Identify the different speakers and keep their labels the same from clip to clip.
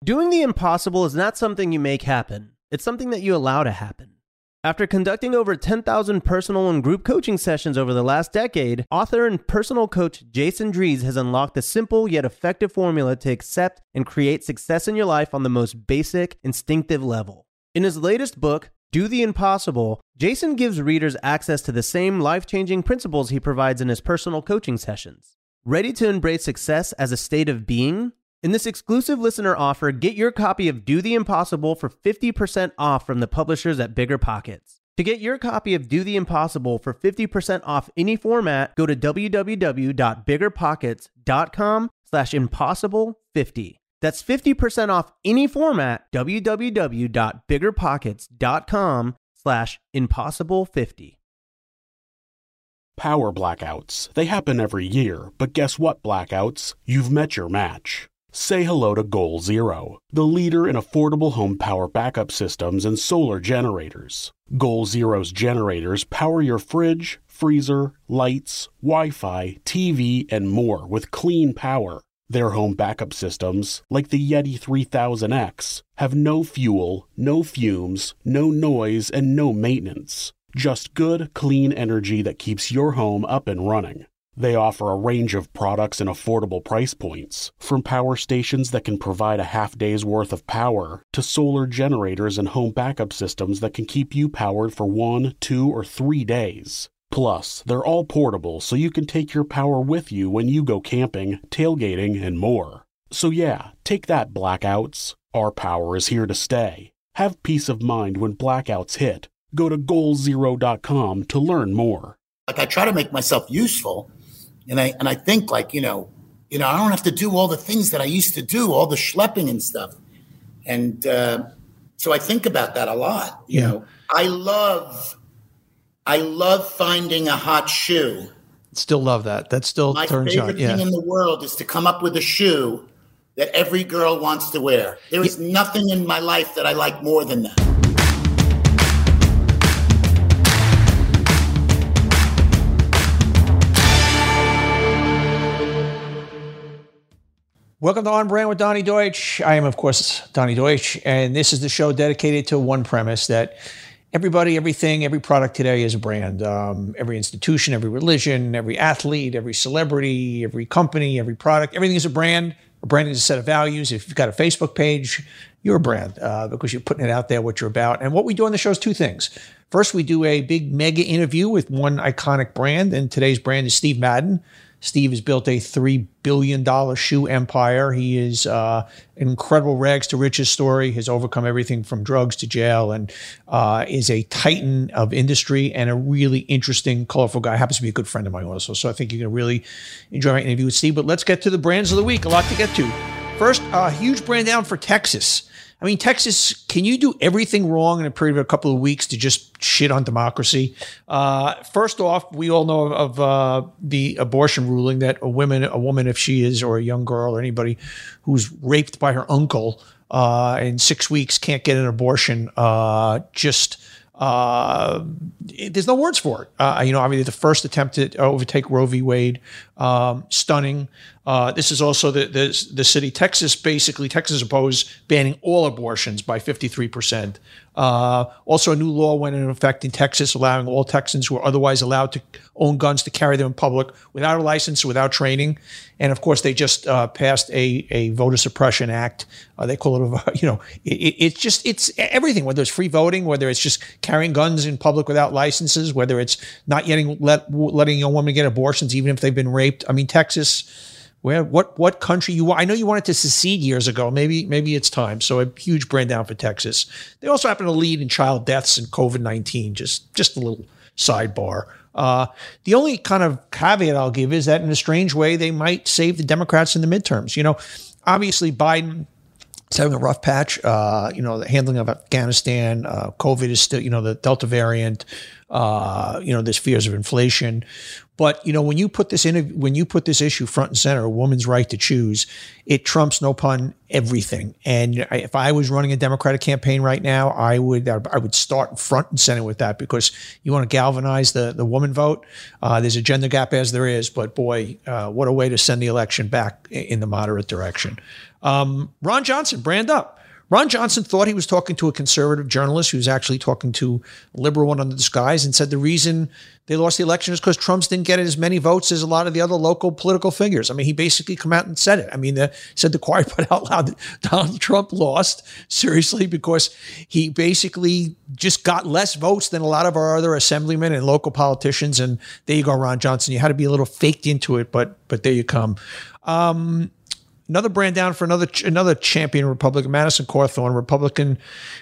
Speaker 1: Doing the impossible is not something you make happen. It's something that you allow to happen. After conducting over 10,000 personal and group coaching sessions over the last decade, author and personal coach Jason Drees has unlocked a simple yet effective formula to accept and create success in your life on the most basic, instinctive level. In his latest book, Do the Impossible, Jason gives readers access to the same life-changing principles he provides in his personal coaching sessions. Ready to embrace success as a state of being? In this exclusive listener offer, get your copy of Do the Impossible for 50% off from the publishers at Bigger Pockets. To get your copy of Do the Impossible for 50% off any format, go to www.biggerpockets.com/impossible50. That's 50% off any format, www.biggerpockets.com/impossible50.
Speaker 2: Power blackouts. They happen every year, but guess what, blackouts? You've met your match. Say hello to Goal Zero, the leader in affordable home power backup systems and solar generators. Goal Zero's generators power your fridge, freezer, lights, Wi-Fi, TV, and more with clean power. Their home backup systems, like the Yeti 3000X, have no fuel, no fumes, no noise, and no maintenance. Just good, clean energy that keeps your home up and running. They offer a range of products and affordable price points, from power stations that can provide a half day's worth of power to solar generators and home backup systems that can keep you powered for 1, 2, or 3 days. Plus, they're all portable so you can take your power with you when you go camping, tailgating, and more. So yeah, take that, blackouts. Our power is here to stay. Have peace of mind when blackouts hit. Go to goalzero.com to learn more.
Speaker 3: Like, I try to make myself useful. And I think, like, you know, I don't have to do all the things that I used to do, all the schlepping and stuff. And so I think about that a lot. You know, I love finding a hot shoe.
Speaker 4: Still love that. That still turns on.
Speaker 3: My favorite thing in the world is to come up with a shoe that every girl wants to wear. There is nothing in my life that I like more than that.
Speaker 4: Welcome to On Brand with Donnie Deutsch. I am, of course, Donnie Deutsch, and this is the show dedicated to one premise, that everybody, everything, every product today is a brand. Every institution, every religion, every athlete, every celebrity, every company, every product, everything is a brand. A brand is a set of values. If you've got a Facebook page, you're a brand because you're putting it out there, what you're about. And what we do on the show is two things. First, we do a big mega interview with one iconic brand, and today's brand is Steve Madden. Steve has built a $3 billion shoe empire. He is an incredible rags to riches story, has overcome everything from drugs to jail, and is a titan of industry and a really interesting, colorful guy. Happens to be a good friend of mine also. So I think you're going to really enjoy my interview with Steve. But let's get to the brands of the week. A lot to get to. First, a huge brand down for Texas. I mean, Texas, can you do everything wrong in a period of a couple of weeks to just shit on democracy? First off, we all know of the abortion ruling that a woman, if she is, or a young girl or anybody who's raped by her uncle in 6 weeks can't get an abortion. There's no words for it. Obviously the first attempt to overtake Roe v. Wade, stunning. This is also the city, Texas. Basically, Texas opposed banning all abortions by 53%. Also, a new law went into effect in Texas, allowing all Texans who are otherwise allowed to own guns to carry them in public without a license, without training. And of course, they just passed a voter suppression act. They call it, it's everything. Whether it's free voting, whether it's just carrying guns in public without licenses, whether it's not letting young women get abortions even if they've been raped. I mean, Texas. What country you want? I know you wanted to secede years ago. Maybe it's time. So a huge brand down for Texas. They also happen to lead in child deaths and COVID-19. Just a little sidebar. The only kind of caveat I'll give is that in a strange way, they might save the Democrats in the midterms. Obviously Biden is having a rough patch. The handling of Afghanistan, COVID is still, the Delta variant. There's fears of inflation. But, when you put this issue front and center, a woman's right to choose, it trumps, no pun, everything. And if I was running a Democratic campaign right now, I would start front and center with that, because you want to galvanize the woman vote. There's a gender gap as there is, but boy, what a way to send the election back in the moderate direction. Ron Johnson, brand up. Ron Johnson thought he was talking to a conservative journalist who was actually talking to a liberal one under disguise, and said the reason they lost the election is because Trump's didn't get as many votes as a lot of the other local political figures. I mean, he basically come out and said it. Said the quiet part out loud that Donald Trump lost, seriously, because he basically just got less votes than a lot of our other assemblymen and local politicians. And there you go, Ron Johnson. You had to be a little faked into it, but there you come. Another brand down for another champion Republican, Madison Cawthorn, Republican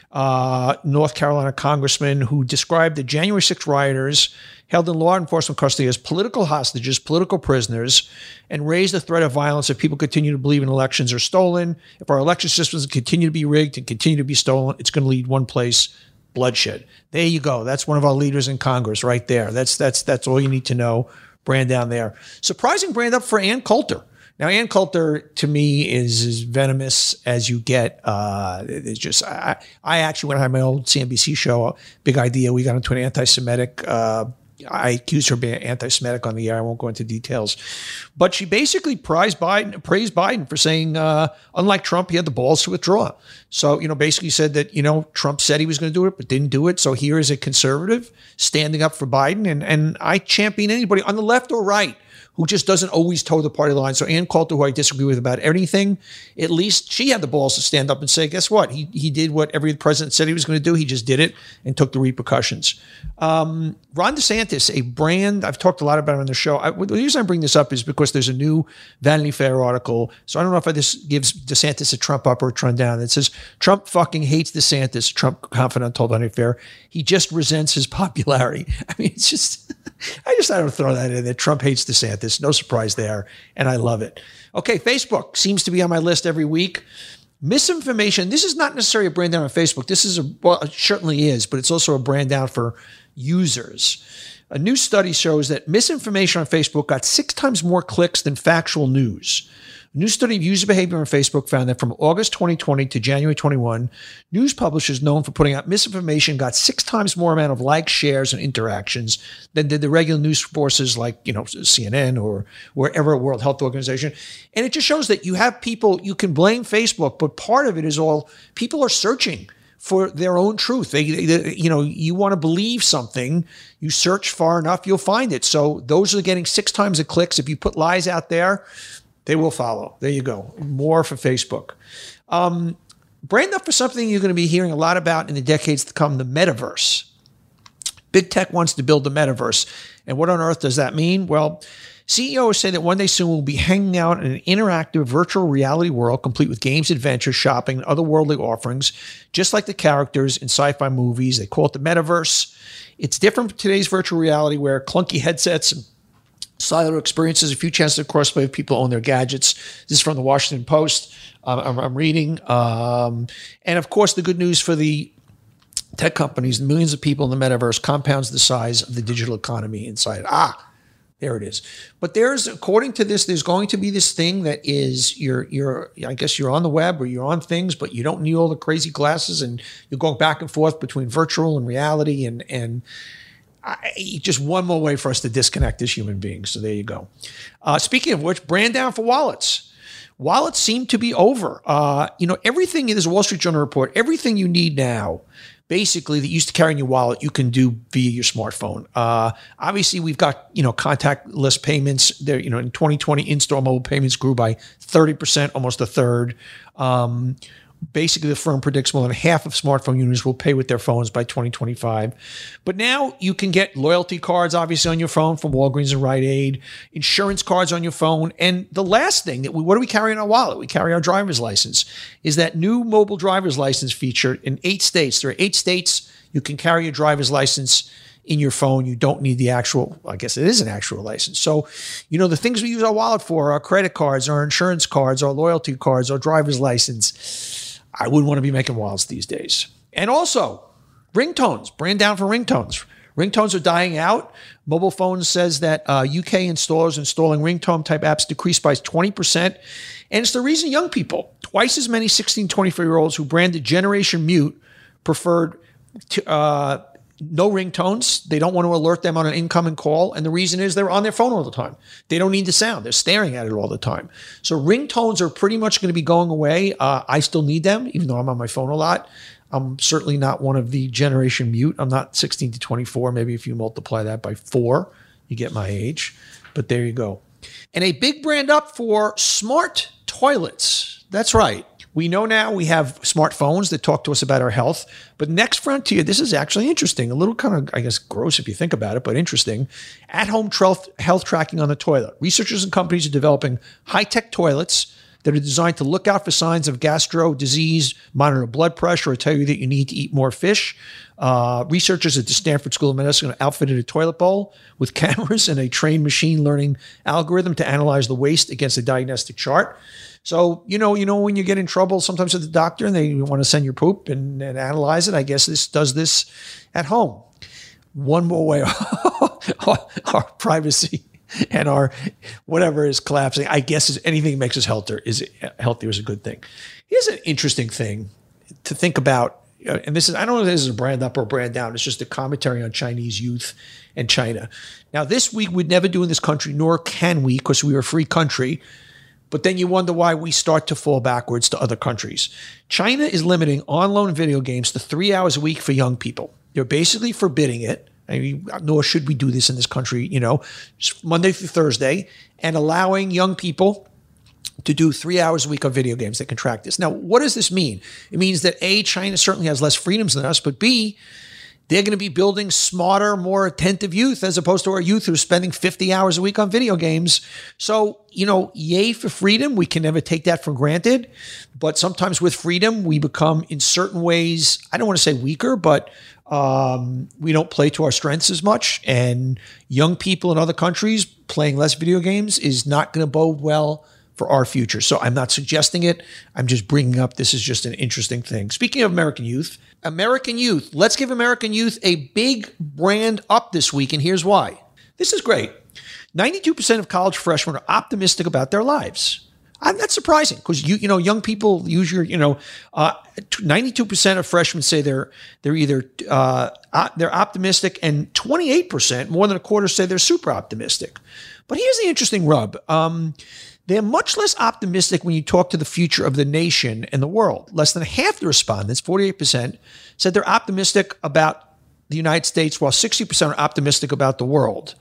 Speaker 4: North Carolina congressman, who described the January 6th rioters held in law enforcement custody as political hostages, political prisoners, and raised the threat of violence if people continue to believe in elections are stolen. If our election systems continue to be rigged and continue to be stolen, it's going to lead one place: bloodshed. There you go. That's one of our leaders in Congress right there. That's all you need to know. Brand down there. Surprising brand up for Ann Coulter. Now, Ann Coulter, to me, is as venomous as you get. It's just, I actually, when I had my old CNBC show, Big Idea, we got into an anti-Semitic, I accused her of being anti-Semitic on the air. I won't go into details. But she basically praised Biden for saying, unlike Trump, he had the balls to withdraw. So, basically said that, Trump said he was going to do it, but didn't do it. So here is a conservative standing up for Biden. And I champion anybody on the left or right who just doesn't always toe the party line. So Ann Coulter, who I disagree with about anything, at least she had the balls to stand up and say, guess what? He did what every president said he was going to do. He just did it and took the repercussions. Ron DeSantis, a brand, I've talked a lot about him on the show. The reason I bring this up is because there's a new Vanity Fair article. So I don't know if this gives DeSantis a Trump up or a Trump down. It says, Trump fucking hates DeSantis, Trump confidant told Vanity Fair. He just resents his popularity. I mean, it's just... I just had to throw that in there. Trump hates DeSantis. No surprise there. And I love it. Okay, Facebook seems to be on my list every week. Misinformation. This is not necessarily a brand down on Facebook. It certainly is, but it's also a brand down for users. A new study shows that misinformation on Facebook got 6 times more clicks than factual news. A new study of user behavior on Facebook found that from August 2020 to January 21, news publishers known for putting out misinformation got 6 times more amount of likes, shares, and interactions than did the regular news sources like, CNN or wherever, World Health Organization. And it just shows that you have people, you can blame Facebook, but part of it is all people are searching for their own truth. You want to believe something, you search far enough, you'll find it. So those are getting 6 times the clicks. If you put lies out there, they will follow. There you go. More for Facebook. Brand up for something you're going to be hearing a lot about in the decades to come, the metaverse. Big tech wants to build the metaverse. And what on earth does that mean? Well, CEOs say that one day soon we'll be hanging out in an interactive virtual reality world complete with games, adventures, shopping, and otherworldly offerings, just like the characters in sci-fi movies. They call it the metaverse. It's different from today's virtual reality where clunky headsets and cellular experiences, a few chances to crossplay if people own their gadgets. This is from the Washington Post. I'm reading. And of course, the good news for the tech companies, millions of people in the metaverse compounds the size of the digital economy inside. There it is. But according to this, there's going to be this thing that is I guess you're on the web or you're on things, but you don't need all the crazy glasses and you're going back and forth between virtual and reality and just one more way for us to disconnect as human beings. So there you go. Speaking of which, brand down for wallets. Wallets seem to be over. Everything, there's a Wall Street Journal report, everything you need now, basically, that you used to carry in your wallet, you can do via your smartphone. Obviously, we've got, contactless payments. There, in 2020, in-store mobile payments grew by 30%, almost a third. Basically, the firm predicts more than half of smartphone users will pay with their phones by 2025. But now you can get loyalty cards, obviously, on your phone from Walgreens and Rite Aid, insurance cards on your phone. And the last thing, what do we carry in our wallet? We carry our driver's license. Is that new mobile driver's license feature in 8 states. There are 8 states you can carry your driver's license in your phone. You don't need the actual, I guess it is an actual license. So, the things we use our wallet for, our credit cards, our insurance cards, our loyalty cards, our driver's license. I wouldn't want to be making wallets these days. And also, ringtones, brand down for ringtones. Ringtones are dying out. Mobile Phones says that UK installers installing ringtone type apps decreased by 20%. And it's the reason young people, twice as many 16, 24-year-olds who branded Generation Mute preferred no ringtones. They don't want to alert them on an incoming call. And the reason is they're on their phone all the time. They don't need the sound. They're staring at it all the time. So ringtones are pretty much going to be going away. I still need them, even though I'm on my phone a lot. I'm certainly not one of the Generation Mute. I'm not 16 to 24. Maybe if you multiply that by 4, you get my age. But there you go. And a big brand up for smart toilets. That's right. We know now we have smartphones that talk to us about our health. But next frontier, this is actually interesting. A little kind of, I guess, gross if you think about it, but interesting. At-home health tracking on the toilet. Researchers and companies are developing high-tech toilets that are designed to look out for signs of gastro disease, monitor blood pressure, or tell you that you need to eat more fish. Researchers at the Stanford School of Medicine outfitted a toilet bowl with cameras and a trained machine learning algorithm to analyze the waste against a diagnostic chart. So, you know, when you get in trouble sometimes at the doctor and they want to send your poop and analyze it, I guess this does this at home. One more way our privacy and our whatever is collapsing. I guess anything that makes us healthier is a good thing. Here's an interesting thing to think about. And this is, I don't know if this is a brand up or a brand down. It's just a commentary on Chinese youth and China. Now, this we'd never do in this country, nor can we, because we are a free country. But then you wonder why we start to fall backwards to other countries. China is limiting online video games to 3 hours a week for young people. They're basically forbidding it. I mean, nor should we do this in this country, Monday through Thursday, and allowing young people to do 3 hours a week of video games that can track this. Now, what does this mean? It means that A, China certainly has less freedoms than us, but B, they're going to be building smarter, more attentive youth as opposed to our youth who are spending 50 hours a week on video games. So, yay for freedom. We can never take that for granted. But sometimes with freedom, we become in certain ways, I don't want to say weaker, but we don't play to our strengths as much. And young people in other countries playing less video games is not going to bode well for our future. So I'm not suggesting it. I'm just bringing up this is just an interesting thing. Speaking of American youth, let's give American youth a big brand up this week. And here's why. This is great. 92% of college freshmen are optimistic about their lives. That's surprising because young people use 92% of freshmen say they're either they're optimistic, and 28%, more than a quarter, say they're super optimistic. But here's the interesting rub. They're much less optimistic when you talk to the future of the nation and the world. Less than half the respondents, 48%, said they're optimistic about the United States, while 60% are optimistic about the world.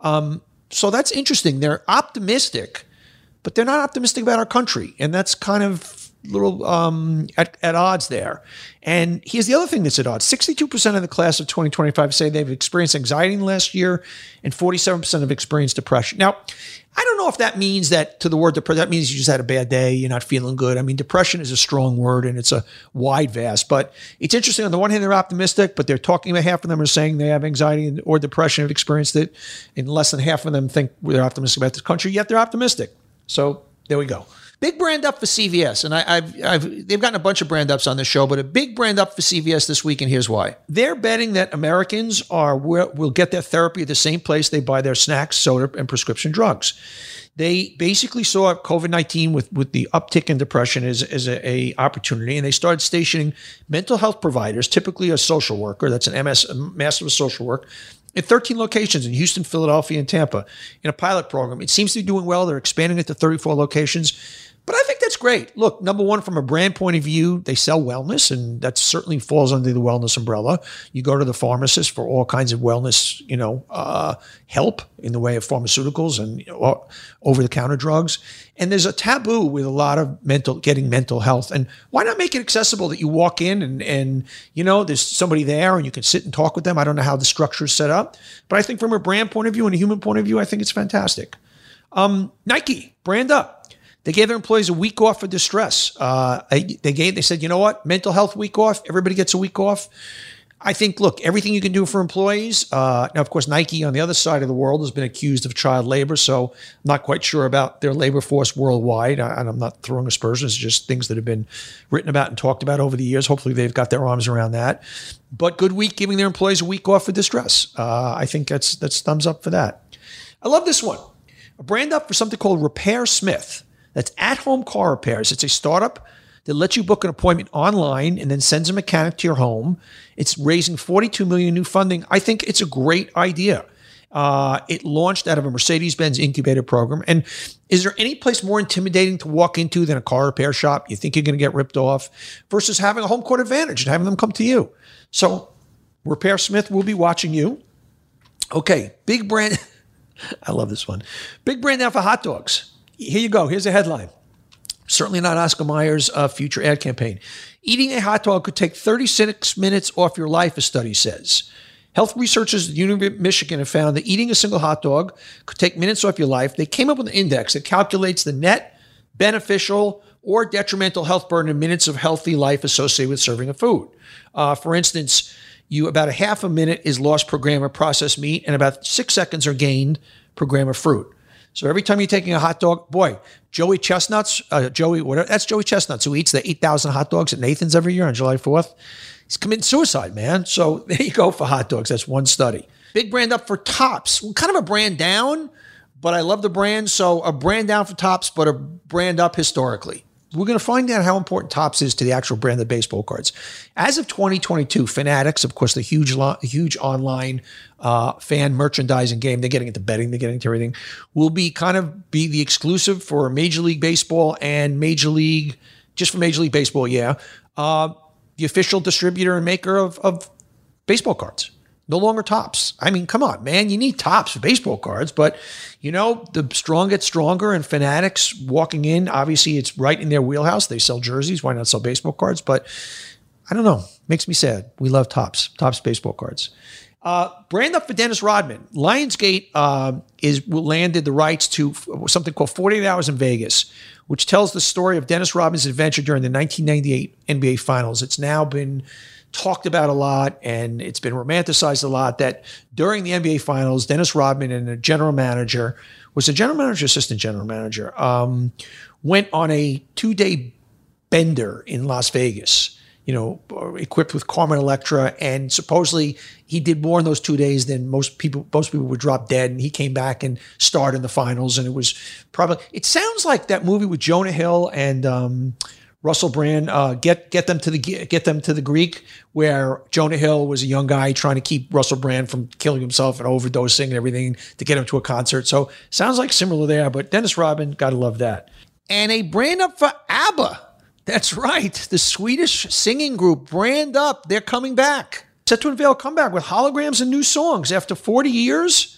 Speaker 4: So that's interesting. They're optimistic, but they're not optimistic about our country. And that's kind of little at odds there. And here's the other thing that's at odds. 62% of the class of 2025 say they've experienced anxiety in the last year, and 47% have experienced depression. Now, I don't know if that means that to the word depression, that means you just had a bad day, you're not feeling good. I mean, depression is a strong word and it's a wide vast, but it's interesting. On the one hand, they're optimistic, but they're talking about half of them are saying they have anxiety or depression, have experienced it, and less than half of them think they're optimistic about this country, yet they're optimistic. So there we go. Big brand up for CVS, and they've gotten a bunch of brand ups on this show, but a big brand up for CVS this week, and here's why. They're betting that Americans will get their therapy at the same place they buy their snacks, soda, and prescription drugs. They basically saw COVID-19 with the uptick in depression as a opportunity, and they started stationing mental health providers, typically a social worker, that's a master of social work, in 13 locations in Houston, Philadelphia, and Tampa in a pilot program. It seems to be doing well. They're expanding it to 34 locations. But I think that's great. Look, number one, from a brand point of view, they sell wellness, and that certainly falls under the wellness umbrella. You go to the pharmacist for all kinds of wellness, help in the way of pharmaceuticals and over-the-counter drugs. And there's a taboo with a lot of getting mental health. And why not make it accessible that you walk in and there's somebody there and you can sit and talk with them? I don't know how the structure is set up, but I think from a brand point of view and a human point of view, I think it's fantastic. Nike, brand up. They gave their employees a week off for distress. They said, you know what? Mental health week off. Everybody gets a week off. I think, look, everything you can do for employees. Now, of course, Nike on the other side of the world has been accused of child labor, so I'm not quite sure about their labor force worldwide. And I'm not throwing aspersions, just things that have been written about and talked about over the years. Hopefully they've got their arms around that. But Good Week giving their employees a week off for distress. I think that's thumbs up for that. I love this one. A brand up for something called Repair Smith. That's at-home car repairs. It's a startup that lets you book an appointment online and then sends a mechanic to your home. It's raising $42 million in new funding. I think it's a great idea. It launched out of a Mercedes-Benz incubator program. And is there any place more intimidating to walk into than a car repair shop? You think you're going to get ripped off versus having a home court advantage and having them come to you. So Repair Smith will be watching you. Okay, big brand. I love this one. Big brand now for hot dogs. Here you go. Here's a headline. Certainly not Oscar Mayer's future ad campaign. Eating a hot dog could take 36 minutes off your life, a study says. Health researchers at the University of Michigan have found that eating a single hot dog could take minutes off your life. They came up with an index that calculates the net beneficial or detrimental health burden in minutes of healthy life associated with serving a food. For instance, about a half a minute is lost per gram of processed meat, and about 6 seconds are gained per gram of fruit. So every time you're taking a hot dog, boy, Joey Chestnuts, that's Joey Chestnuts who eats the 8,000 hot dogs at Nathan's every year on July 4th. He's committing suicide, man. So there you go for hot dogs. That's one study. Big brand up for Tops. Well, kind of a brand down, but I love the brand. So a brand down for Tops, but a brand up historically. We're going to find out how important Topps is to the actual brand of baseball cards. As of 2022, Fanatics, of course, the huge online fan merchandising game, they're getting into betting, they're getting into everything, will be the exclusive for Major League Baseball and Major League Baseball, the official distributor and maker of baseball cards. No longer Topps. I mean, come on, man. You need Topps for baseball cards, but the strong get stronger, and Fanatics walking in, obviously it's right in their wheelhouse. They sell jerseys. Why not sell baseball cards? But I don't know. Makes me sad. We love Topps baseball cards. Brand up for Dennis Rodman. Lionsgate landed the rights to something called 48 Hours in Vegas, which tells the story of Dennis Rodman's adventure during the 1998 NBA Finals. It's now been talked about a lot, and it's been romanticized a lot that during the NBA Finals, Dennis Rodman and assistant general manager, went on a 2-day bender in Las Vegas, equipped with Carmen Electra, and supposedly he did more in those 2 days than most people would drop dead, and he came back and starred in the finals, and it sounds like that movie with Jonah Hill and Russell Brand, get them to the Greek, where Jonah Hill was a young guy trying to keep Russell Brand from killing himself and overdosing and everything to get him to a concert. So sounds like similar there, but Dennis Rodman, gotta love that. And a brand up for ABBA. That's right, the Swedish singing group, brand up. They're coming back. Set to unveil a comeback with holograms and new songs after 40 years.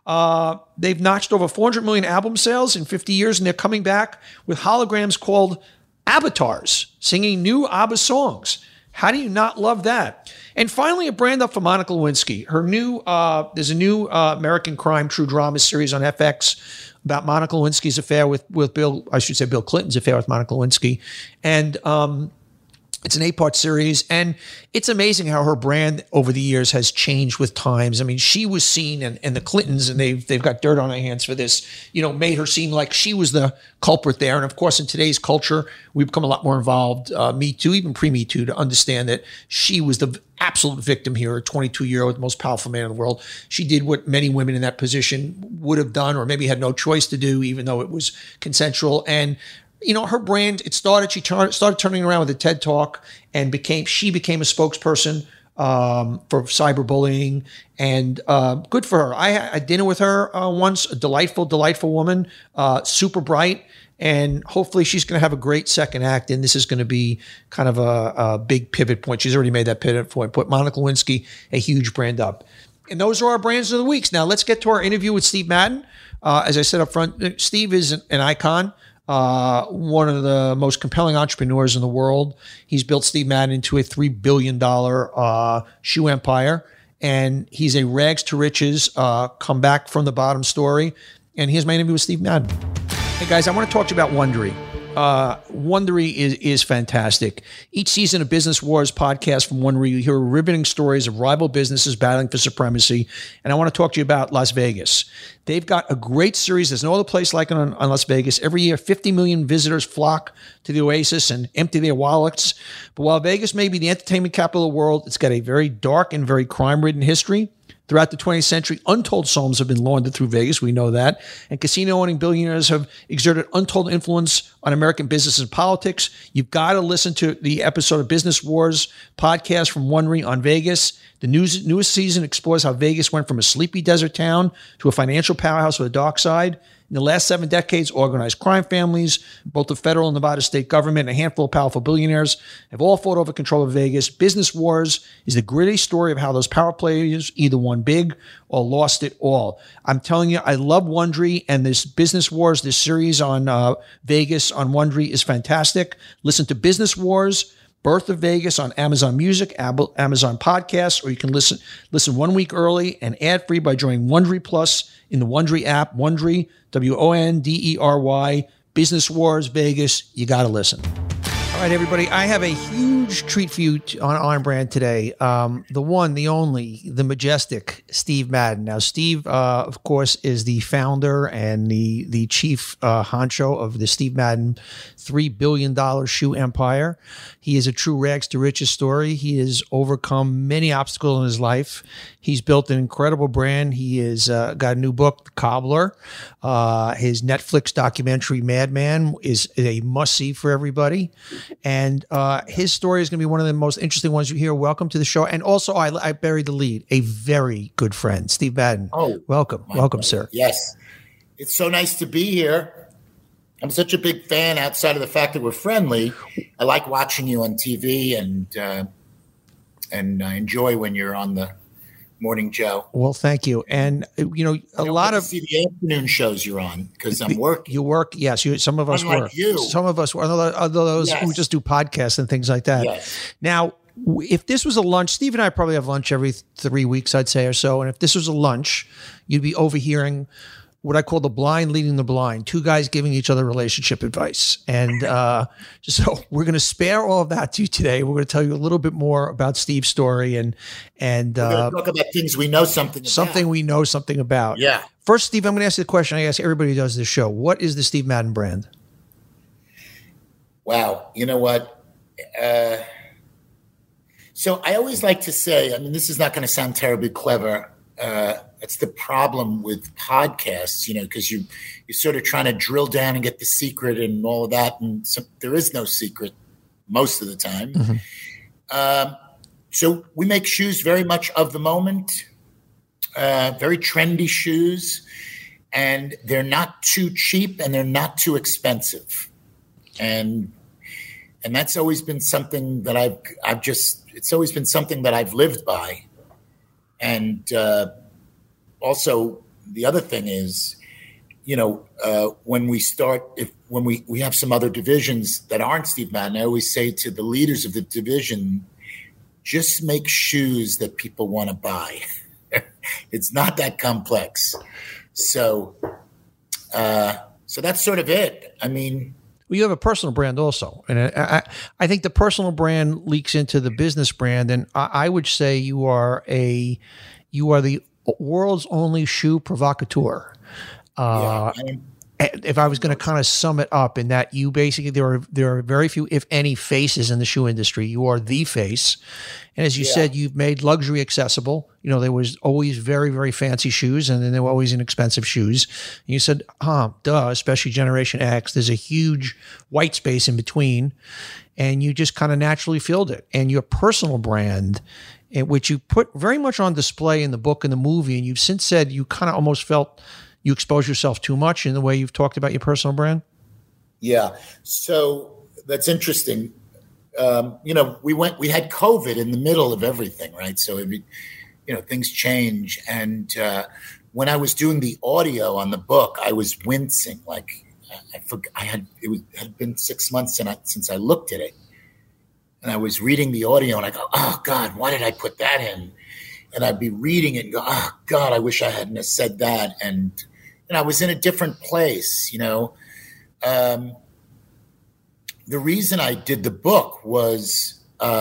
Speaker 4: They've notched over 400 million album sales in 50 years, and they're coming back with holograms called avatars, singing new ABBA songs. How do you not love that? And finally, a brand up for Monica Lewinsky. There's a new American crime true drama series on FX about Monica Lewinsky's affair with Bill Clinton's affair with Monica Lewinsky. And it's an 8-part series, and it's amazing how her brand over the years has changed with times. I mean, she was seen, and the Clintons, and they've got dirt on their hands for this, made her seem like she was the culprit there. And of course, in today's culture, we've become a lot more involved, Me Too, even pre-Me Too, to understand that she was the absolute victim here, a 22-year-old, most powerful man in the world. She did what many women in that position would have done, or maybe had no choice to do, even though it was consensual. And her brand, she started turning around with a TED Talk, and she became a spokesperson for cyberbullying, and good for her. I had dinner with her once, a delightful woman, super bright, and hopefully she's going to have a great second act, and this is going to be kind of a big pivot point. She's already made that pivot point. Put Monica Lewinsky, a huge brand up. And those are our brands of the weeks. Now let's get to our interview with Steve Madden. As I said up front, Steve is an icon. One of the most compelling entrepreneurs in the world. He's built Steve Madden into a $3 billion shoe empire, and he's a rags to riches, come back from the bottom story. And here's my interview with Steve Madden. Hey guys, I want to talk to you about Wondery. Wondery is fantastic. Each season of Business Wars podcast from Wondery, you hear riveting stories of rival businesses battling for supremacy. And I want to talk to you about Las Vegas. They've got a great series. There's no other place like it on Las Vegas. Every year, 50 million visitors flock to the Oasis and empty their wallets. But while Vegas may be the entertainment capital of the world, it's got a very dark and very crime-ridden history. Throughout the 20th century, untold sums have been laundered through Vegas. We know that. And casino-owning billionaires have exerted untold influence on American business and politics. You've got to listen to the episode of Business Wars podcast from Wondery on Vegas. The newest season explores how Vegas went from a sleepy desert town to a financial powerhouse with a dark side. In the last 7 decades, organized crime families, both the federal and Nevada state government, and a handful of powerful billionaires have all fought over control of Vegas. Business Wars is the gritty story of how those power players either won big or lost it all. I'm telling you, I love Wondery, and this Business Wars, this series on Vegas on Wondery is fantastic. Listen to Business Wars, Birth of Vegas on Amazon Music, Amazon Podcasts, or you can listen 1 week early and ad-free by joining Wondery Plus in the Wondery app. Wondery, Wondery, Business Wars Vegas. You got to listen. All right, everybody. I have a huge treat for you on On Brand today. The one, the only, the majestic Steve Madden. Now, Steve, of course, is the founder and the chief honcho of the Steve Madden $3 billion shoe empire. He is a true rags to riches story. He has overcome many obstacles in his life. He's built an incredible brand. He has got a new book, The Cobbler. His Netflix documentary, Madman, is a must-see for everybody. And his story is going to be one of the most interesting ones you hear. Welcome to the show. And also, I buried the lead, a very good friend, Steve Madden.
Speaker 3: Oh,
Speaker 4: welcome. Welcome, sir.
Speaker 3: Yes. It's so nice to be here. I'm such a big fan outside of the fact that we're friendly. I like watching you on TV and I enjoy when you're on the Morning Joe.
Speaker 4: Well, thank you. And, a lot of
Speaker 3: see the afternoon shows you're on because I'm working.
Speaker 4: You work. Yes. Some of us
Speaker 3: Unlike
Speaker 4: work.
Speaker 3: You.
Speaker 4: Some of us were. Those
Speaker 3: Yes.
Speaker 4: who just do podcasts and things like that.
Speaker 3: Yes.
Speaker 4: Now, if this was a lunch, Steve and I probably have lunch every 3 weeks, I'd say, or so. And if this was a lunch, you'd be overhearing what I call the blind leading the blind, two guys giving each other relationship advice. And so we're going to spare all of that to you today. We're going to tell you a little bit more about Steve's story and
Speaker 3: we're going to talk about things we know something about.
Speaker 4: Something we know something about.
Speaker 3: Yeah.
Speaker 4: First, Steve, I'm going to ask you the question I ask everybody who does this show. What is the Steve Madden brand?
Speaker 3: Wow. You know what? So I always like to say, this is not going to sound terribly clever. It's the problem with podcasts, because you're sort of trying to drill down and get the secret and all of that. And so there is no secret most of the time. Mm-hmm. So we make shoes very much of the moment, very trendy shoes, and they're not too cheap and they're not too expensive. And that's always been something that it's always been something that I've lived by. And also the other thing is, when we have some other divisions that aren't Steve Madden, I always say to the leaders of the division, just make shoes that people want to buy. It's not that complex. So that's sort of it.
Speaker 4: Well, you have a personal brand also. And I think the personal brand leaks into the business brand. And I would say you are the world's only shoe provocateur. If I was going to kind of sum it up in that you basically, there are very few, if any, faces in the shoe industry. You are the face. And as you said, you've made luxury accessible. There was always very, very fancy shoes, and then there were always inexpensive shoes. And you said, especially Generation X, there's a huge white space in between. And you just kind of naturally filled it. And your personal brand, which you put very much on display in the book and the movie, and you've since said you kind of almost felt you expose yourself too much in the way you've talked about your personal brand?
Speaker 3: Yeah. So that's interesting. We had COVID in the middle of everything, right? So things change. And when I was doing the audio on the book, I was wincing. Like I forgot, it had been 6 months since I looked at it. And I was reading the audio and I go, oh God, why did I put that in? And I'd be reading it and go, oh God, I wish I hadn't have said that. And I was in a different place, the reason I did the book was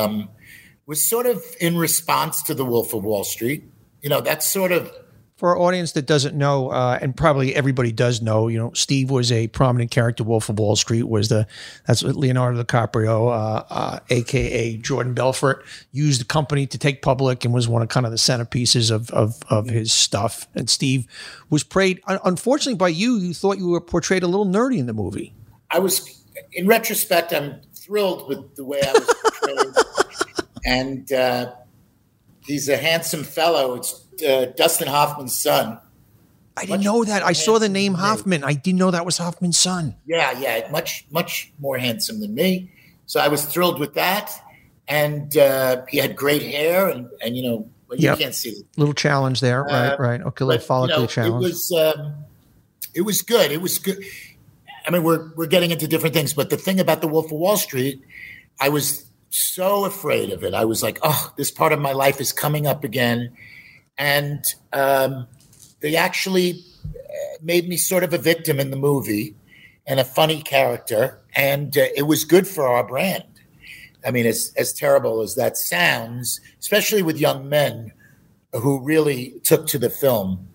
Speaker 3: sort of in response to The Wolf of Wall Street. That's sort of,
Speaker 4: for our audience that doesn't know, and probably everybody does know, Steve was a prominent character. Wolf of Wall Street that's what Leonardo DiCaprio, aka Jordan Belfort, used the company to take public and was one of kind of the centerpieces of his stuff. And Steve was portrayed, unfortunately, by you. You thought you were portrayed a little nerdy in the movie.
Speaker 3: In retrospect, I'm thrilled with the way I was portrayed, and he's a handsome fellow. It's Dustin Hoffman's son.
Speaker 4: I didn't know that. I saw the name Hoffman. I didn't know that was Hoffman's son.
Speaker 3: Yeah, much more handsome than me. So I was thrilled with that. And he had great hair, and you can't see it.
Speaker 4: Little challenge there, right? Okay, little follicle challenge.
Speaker 3: It was good. It was good. I mean, we're getting into different things, but the thing about The Wolf of Wall Street, I was so afraid of it. I was like, oh, this part of my life is coming up again. And they actually made me sort of a victim in the movie and a funny character. And it was good for our brand. I mean, as terrible as that sounds, especially with young men who really took to the film.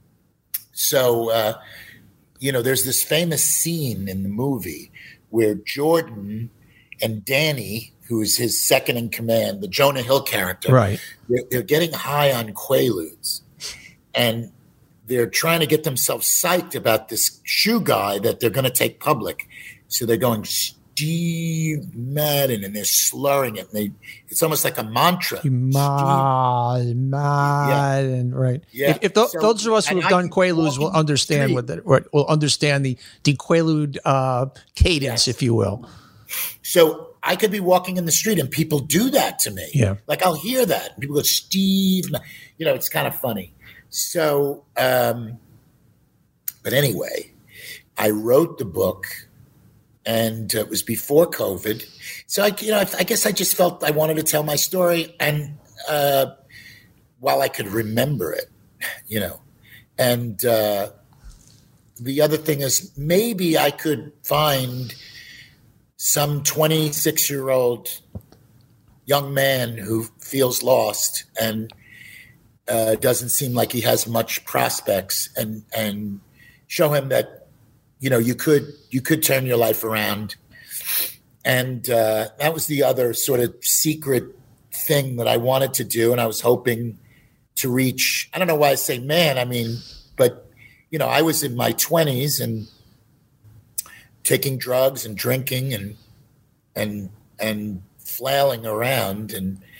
Speaker 3: So, there's this famous scene in the movie where Jordan and Danny, who is his second in command, the Jonah Hill character,
Speaker 4: right?
Speaker 3: They're getting high on Quaaludes, and they're trying to get themselves psyched about this shoe guy that they're going to take public. So they're going, Steve Madden, and they're slurring it. And it's almost like a mantra. Madden,
Speaker 4: right? Yeah. If those of us who have done Quaaludes will understand will understand the Quaalude cadence, if you will.
Speaker 3: So I could be walking in the street and people do that to me.
Speaker 4: Yeah.
Speaker 3: Like I'll hear that. And people go, Steve, it's kind of funny. So, but anyway, I wrote the book and it was before COVID. So I guess I just felt I wanted to tell my story. And, while I could remember it, and, the other thing is maybe I could find some 26-year-old young man who feels lost and doesn't seem like he has much prospects, and show him that you could turn your life around. And that was the other sort of secret thing that I wanted to do, and I was hoping to reach. I don't know why I say man. I mean, but I was in my 20s and taking drugs and drinking and flailing around,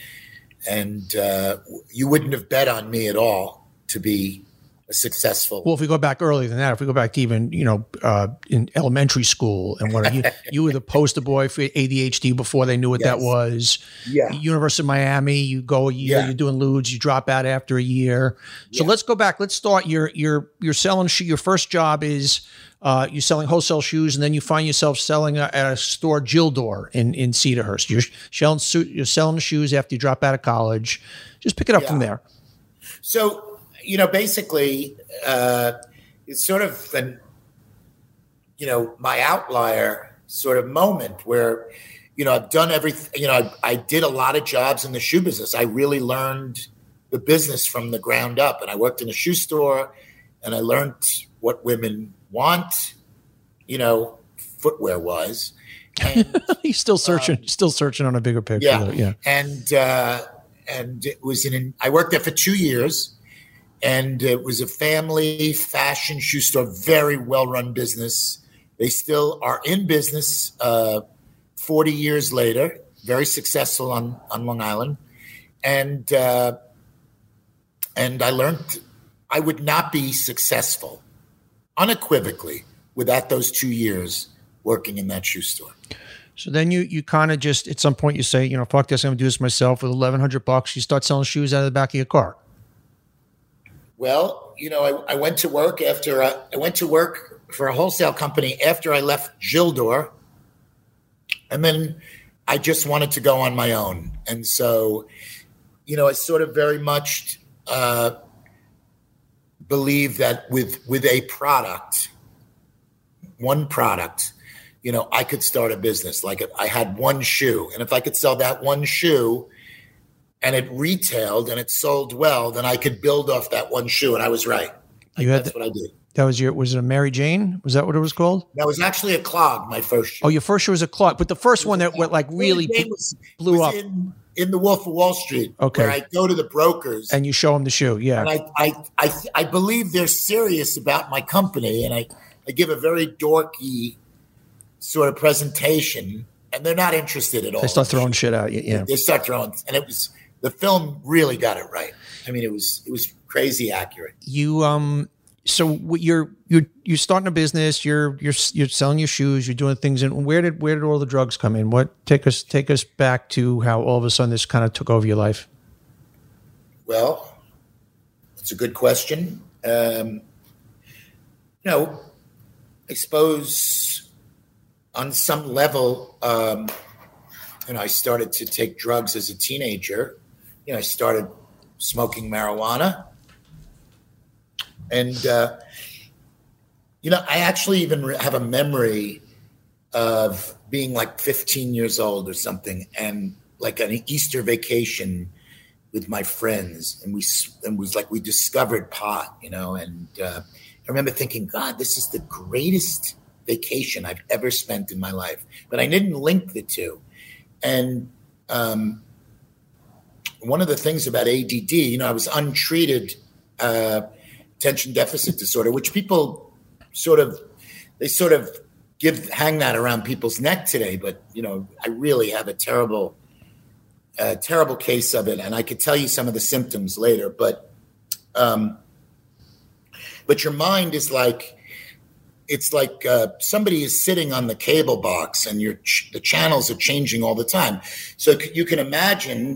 Speaker 3: and you wouldn't have bet on me at all to be a successful.
Speaker 4: Well, if we go back earlier than that, if we go back to even in elementary school, and what you were the poster boy for ADHD before they knew what that was.
Speaker 3: Yeah.
Speaker 4: University of Miami, you go a year, you're doing ludes, you drop out after a year. So let's go back. Let's start. You're selling your first job is you're selling wholesale shoes, and then you find yourself selling at a store, Gildor in Cedarhurst. You're selling the shoes after you drop out of college. Just pick it up from there.
Speaker 3: So, basically, it's sort of my outlier sort of moment where, I've done everything. I did a lot of jobs in the shoe business. I really learned the business from the ground up, and I worked in a shoe store, and I learned what women want, footwear wise. And,
Speaker 4: he's still searching on a bigger picture.
Speaker 3: Yeah. And it was I worked there for 2 years, and it was a family fashion shoe store, very well-run business. They still are in business 40 years later, very successful on Long Island. And I learned I would not be successful unequivocally without those 2 years working in that shoe store.
Speaker 4: So then you kind of just, at some point you say, fuck this, I'm going to do this myself. With $1,100, you start selling shoes out of the back of your car.
Speaker 3: Well, I went to work for a wholesale company after I left Gildor. And then I just wanted to go on my own. And so, I sort of very much believe that with a product, one product, I could start a business. Like I had one shoe, and if I could sell that one shoe and it retailed and it sold well, then I could build off that one shoe. And I was right. That's what I did.
Speaker 4: That was was it a Mary Jane? Was that what it was called?
Speaker 3: That was actually a clog, my first shoe.
Speaker 4: Oh, your first shoe was a clog, but the first one that went like really blew up.
Speaker 3: In the Wolf of Wall Street,
Speaker 4: okay.
Speaker 3: Where I go to the brokers.
Speaker 4: And you show them the shoe, yeah.
Speaker 3: And I believe they're serious about my company, and I give a very dorky sort of presentation, and they're not interested at all.
Speaker 4: They start throwing shit out, yeah.
Speaker 3: They start throwing, and the film really got it right. I mean, it was crazy accurate.
Speaker 4: You so you're starting a business. You're selling your shoes. You're doing things. And where did all the drugs come in? Take us back to how all of a sudden this kind of took over your life.
Speaker 3: Well, it's a good question. I suppose on some level, I started to take drugs as a teenager. I started smoking marijuana. And, I actually even have a memory of being like 15 years old or something, and like an Easter vacation with my friends. And we discovered pot, and I remember thinking, God, this is the greatest vacation I've ever spent in my life. But I didn't link the two. And one of the things about ADD, I was untreated attention deficit disorder, which people hang that around people's neck today. But, I really have a terrible case of it. And I could tell you some of the symptoms later, but your mind is like, it's like somebody is sitting on the cable box and the channels are changing all the time. So you can imagine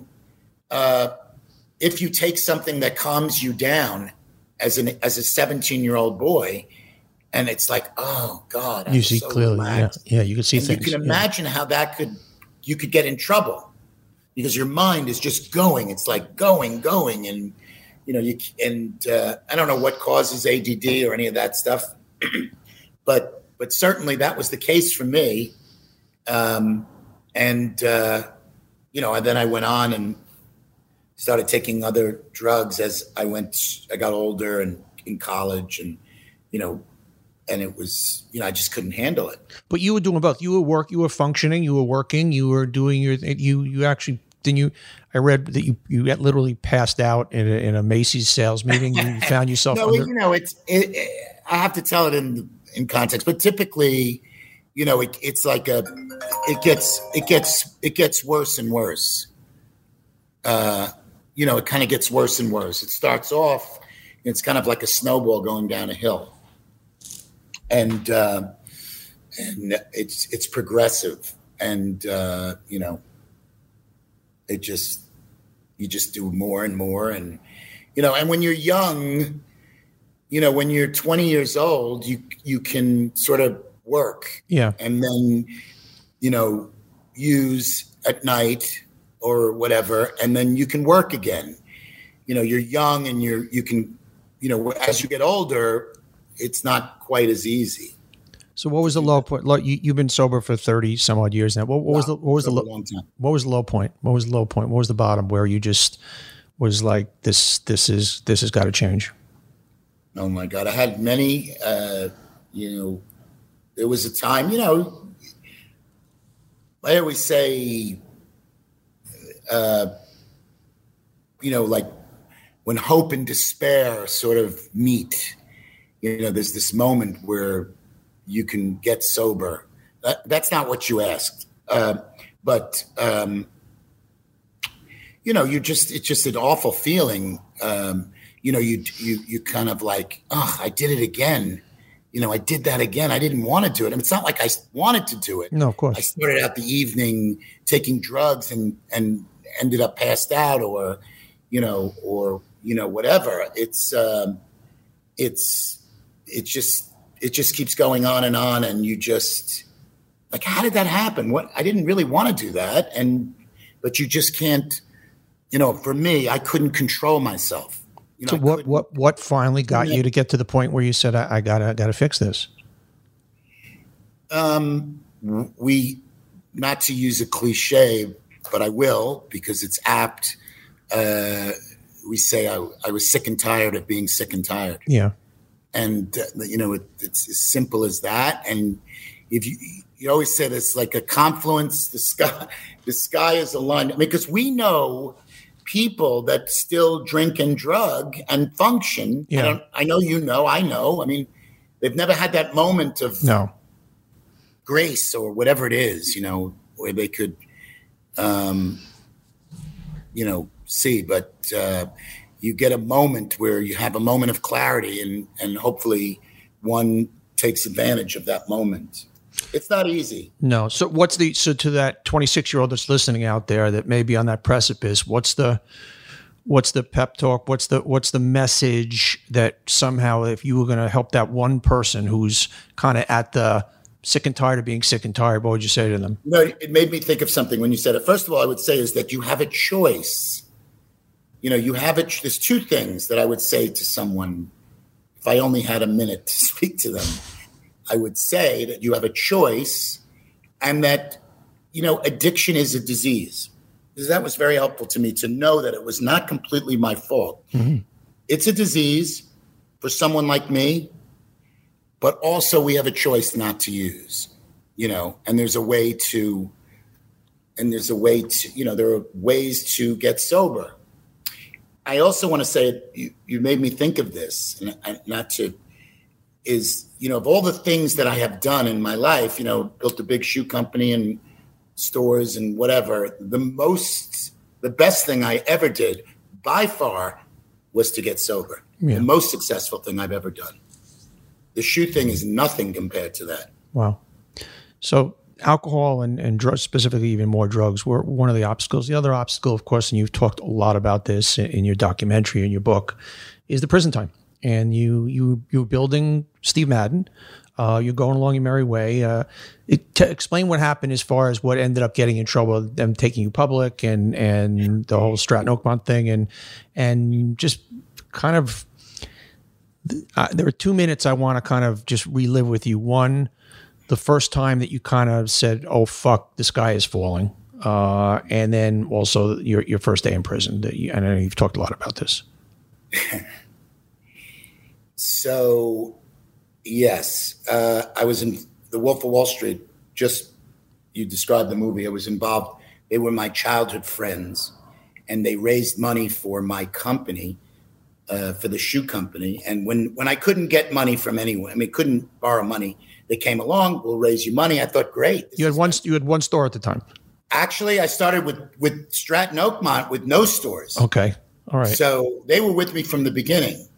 Speaker 3: if you take something that calms you down as a 17-year-old boy, and it's like, oh God,
Speaker 4: you see so clearly, yeah, you can see
Speaker 3: and
Speaker 4: things.
Speaker 3: You can imagine how you could get in trouble because your mind is just going. It's like going, and I don't know what causes ADD or any of that stuff, but certainly that was the case for me, and then I went on and started taking other drugs as I got older and in college, and it was, I just couldn't handle it.
Speaker 4: But you were doing both. You were functioning, you were working, you were doing you actually, didn't you? I read that you literally passed out in a Macy's sales meeting. You found yourself.
Speaker 3: No, I have to tell it in context, but typically, it's like it gets worse and worse. It kind of gets worse and worse. It starts off, it's kind of like a snowball going down a hill. And it's progressive. And, you just do more and more. And, and when you're young, when you're 20 years old, you can sort of work.
Speaker 4: Yeah.
Speaker 3: And then, use at night or whatever, and then you can work again. You're young and you can, as you get older, it's not quite as easy.
Speaker 4: So what was the low point? You've been sober for 30 some odd years now. What was the low point? What was the low point? What was the bottom where you just was like, this has got to change?
Speaker 3: Oh my God. I had many, there was a time, I always say, like when hope and despair sort of meet, there's this moment where you can get sober. That's not what you asked. But it's just an awful feeling. You kind of like, oh, I did it again. I did that again. I didn't want to do it. And it's not like I wanted to do it.
Speaker 4: No, of course.
Speaker 3: I started out the evening taking drugs and ended up passed out or whatever. It just keeps going on, and you just like, how did that happen? I didn't really want to do that. But you just can't, for me, I couldn't control myself.
Speaker 4: So what finally got you to get to the point where you said, I gotta fix this?
Speaker 3: we, not to use a cliche, but I will because it's apt. We say I was sick and tired of being sick and tired.
Speaker 4: Yeah.
Speaker 3: And, it's as simple as that. And if you always say this, like a confluence, the sky is the line. I mean, because we know people that still drink and drug and function.
Speaker 4: Yeah.
Speaker 3: I know, I know. I mean, they've never had that moment of grace or whatever it is, where they could, see. But you get a moment where you have a moment of clarity, and hopefully one takes advantage of that moment. It's not easy.
Speaker 4: No. So to that 26-year-old that's listening out there that may be on that precipice, what's the pep talk? What's the message that somehow, if you were going to help that one person who's kind of at the sick and tired of being sick and tired, what would you say to them?
Speaker 3: It made me think of something when you said it. First of all, I would say is that you have a choice. There's two things that I would say to someone if I only had a minute to speak to them. I would say that you have a choice, and that, addiction is a disease. Because that was very helpful to me to know that it was not completely my fault. Mm-hmm. It's a disease for someone like me, but also we have a choice not to use, and there are ways to get sober. I also want to say, you made me think of this, of all the things that I have done in my life, built a big shoe company and stores and whatever, the best thing I ever did by far was to get sober. Yeah. The most successful thing I've ever done. The shoe thing is nothing compared to that.
Speaker 4: Wow. So alcohol and drugs, specifically even more drugs, were one of the obstacles. The other obstacle, of course, and you've talked a lot about this in your documentary, in your book, is the prison time. And you're building Steve Madden. You're going along your merry way. Explain what happened as far as what ended up getting in trouble, them taking you public, and the whole Stratton Oakmont thing, and just kind of. There are 2 minutes I want to kind of just relive with you. One, the first time that you kind of said, "Oh fuck, the sky is falling," and then also your first day in prison. I know you've talked a lot about this.
Speaker 3: So, yes, I was in The Wolf of Wall Street. Just, you described the movie. I was involved. They were my childhood friends, and they raised money for my company, for the shoe company. And when I couldn't get money from anyone, couldn't borrow money, they came along. We'll raise you money. I thought, great.
Speaker 4: You had one store at the time.
Speaker 3: Actually, I started with Stratton Oakmont with no stores.
Speaker 4: Okay, all right.
Speaker 3: So they were with me from the beginning.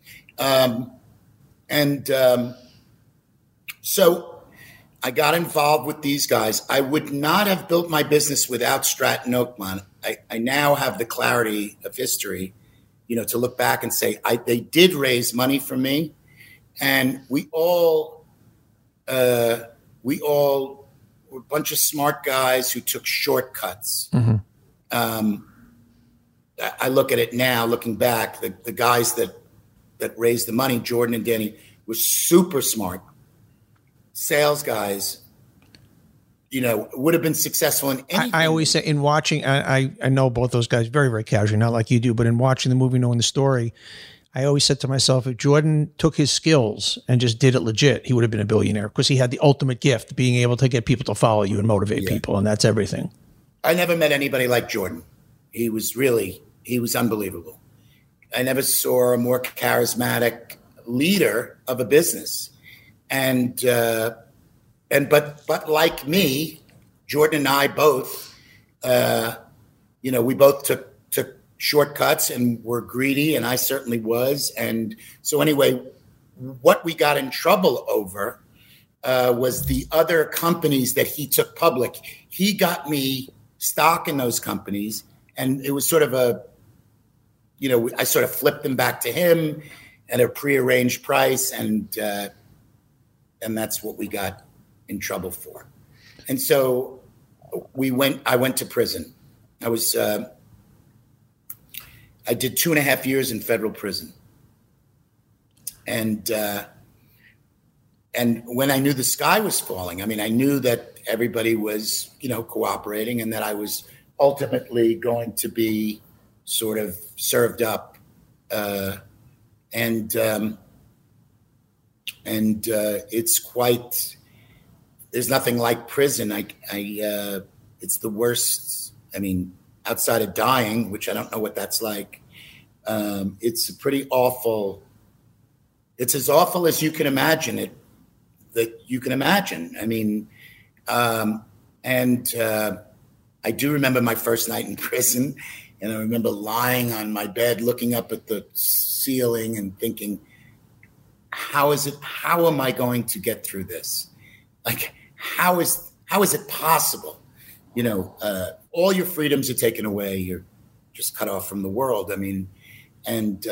Speaker 3: So I got involved with these guys. I would not have built my business without Stratton Oakmont. I now have the clarity of history, to look back and say, they did raise money for me. And we all were a bunch of smart guys who took shortcuts. Mm-hmm. I look at it now, looking back, the guys that raised the money, Jordan and Danny, were super smart sales guys, would have been successful in anything.
Speaker 4: I always say in watching, I know both those guys very, very casually, not like you do, but in watching the movie, knowing the story, I always said to myself, if Jordan took his skills and just did it legit, he would have been a billionaire, because he had the ultimate gift, being able to get people to follow you and motivate people. And that's everything.
Speaker 3: I never met anybody like Jordan. He was unbelievable. I never saw a more charismatic leader of a business. But like me, Jordan and I both, we both took shortcuts and were greedy, and I certainly was. And so anyway, what we got in trouble over was the other companies that he took public. He got me stock in those companies, and it was sort of I sort of flipped them back to him at a prearranged price, and that's what we got in trouble for. And so I went to prison. I did 2.5 years in federal prison. And and when I knew the sky was falling, I mean, I knew that everybody was, cooperating, and that I was ultimately going to be sort of served up. And it's quite, there's nothing like prison. It's the worst. I mean, outside of dying, which I don't know what that's like. It's a pretty awful. It's as awful as you can imagine it. That you can imagine. I mean, I do remember my first night in prison, and I remember lying on my bed, looking up at the ceiling, and thinking, "How am I going to get through this? Like, how is it possible? All your freedoms are taken away. You're just cut off from the world. I mean, and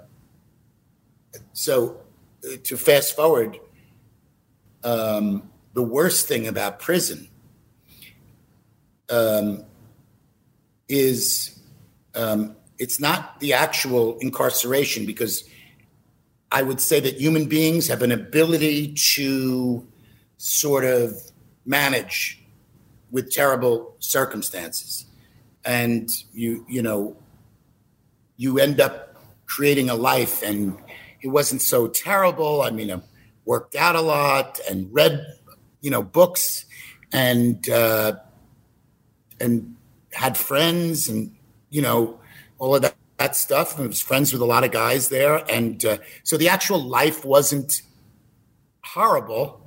Speaker 3: so to fast forward, the worst thing about prison is it's not the actual incarceration, because I would say that human beings have an ability to sort of manage with terrible circumstances. And you end up creating a life, and it wasn't so terrible. I mean, I worked out a lot and read, books, and had friends, and, all of that stuff. I was friends with a lot of guys there. And so the actual life wasn't horrible.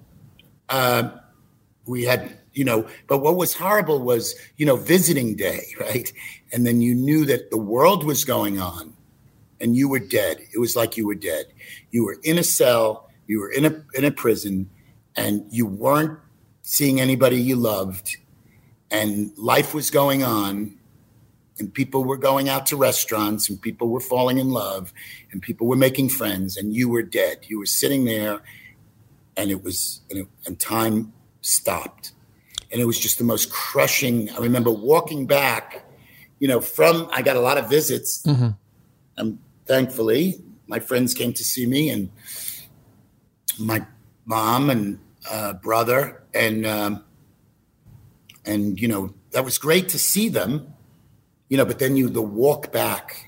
Speaker 3: We had, but what was horrible was, visiting day, right? And then you knew that the world was going on and you were dead. It was like you were dead. You were in a cell, you were in a prison, and you weren't seeing anybody you loved, and life was going on, and people were going out to restaurants, and people were falling in love, and people were making friends, and you were dead. You were sitting there, and and time stopped. And it was just the most crushing. I remember walking back, I got a lot of visits. Mm-hmm. Thankfully, my friends came to see me, and my mom and brother, and that was great to see them, but then the walk back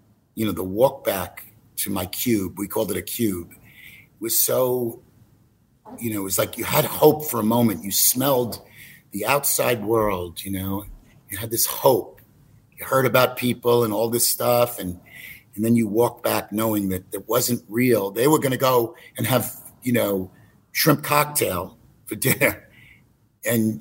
Speaker 3: to my cube, we called it a cube, was so, it was like you had hope for a moment. You smelled the outside world, you had this hope. You heard about people and all this stuff, and then you walk back knowing that it wasn't real. They were going to go and have, shrimp cocktail for dinner, and,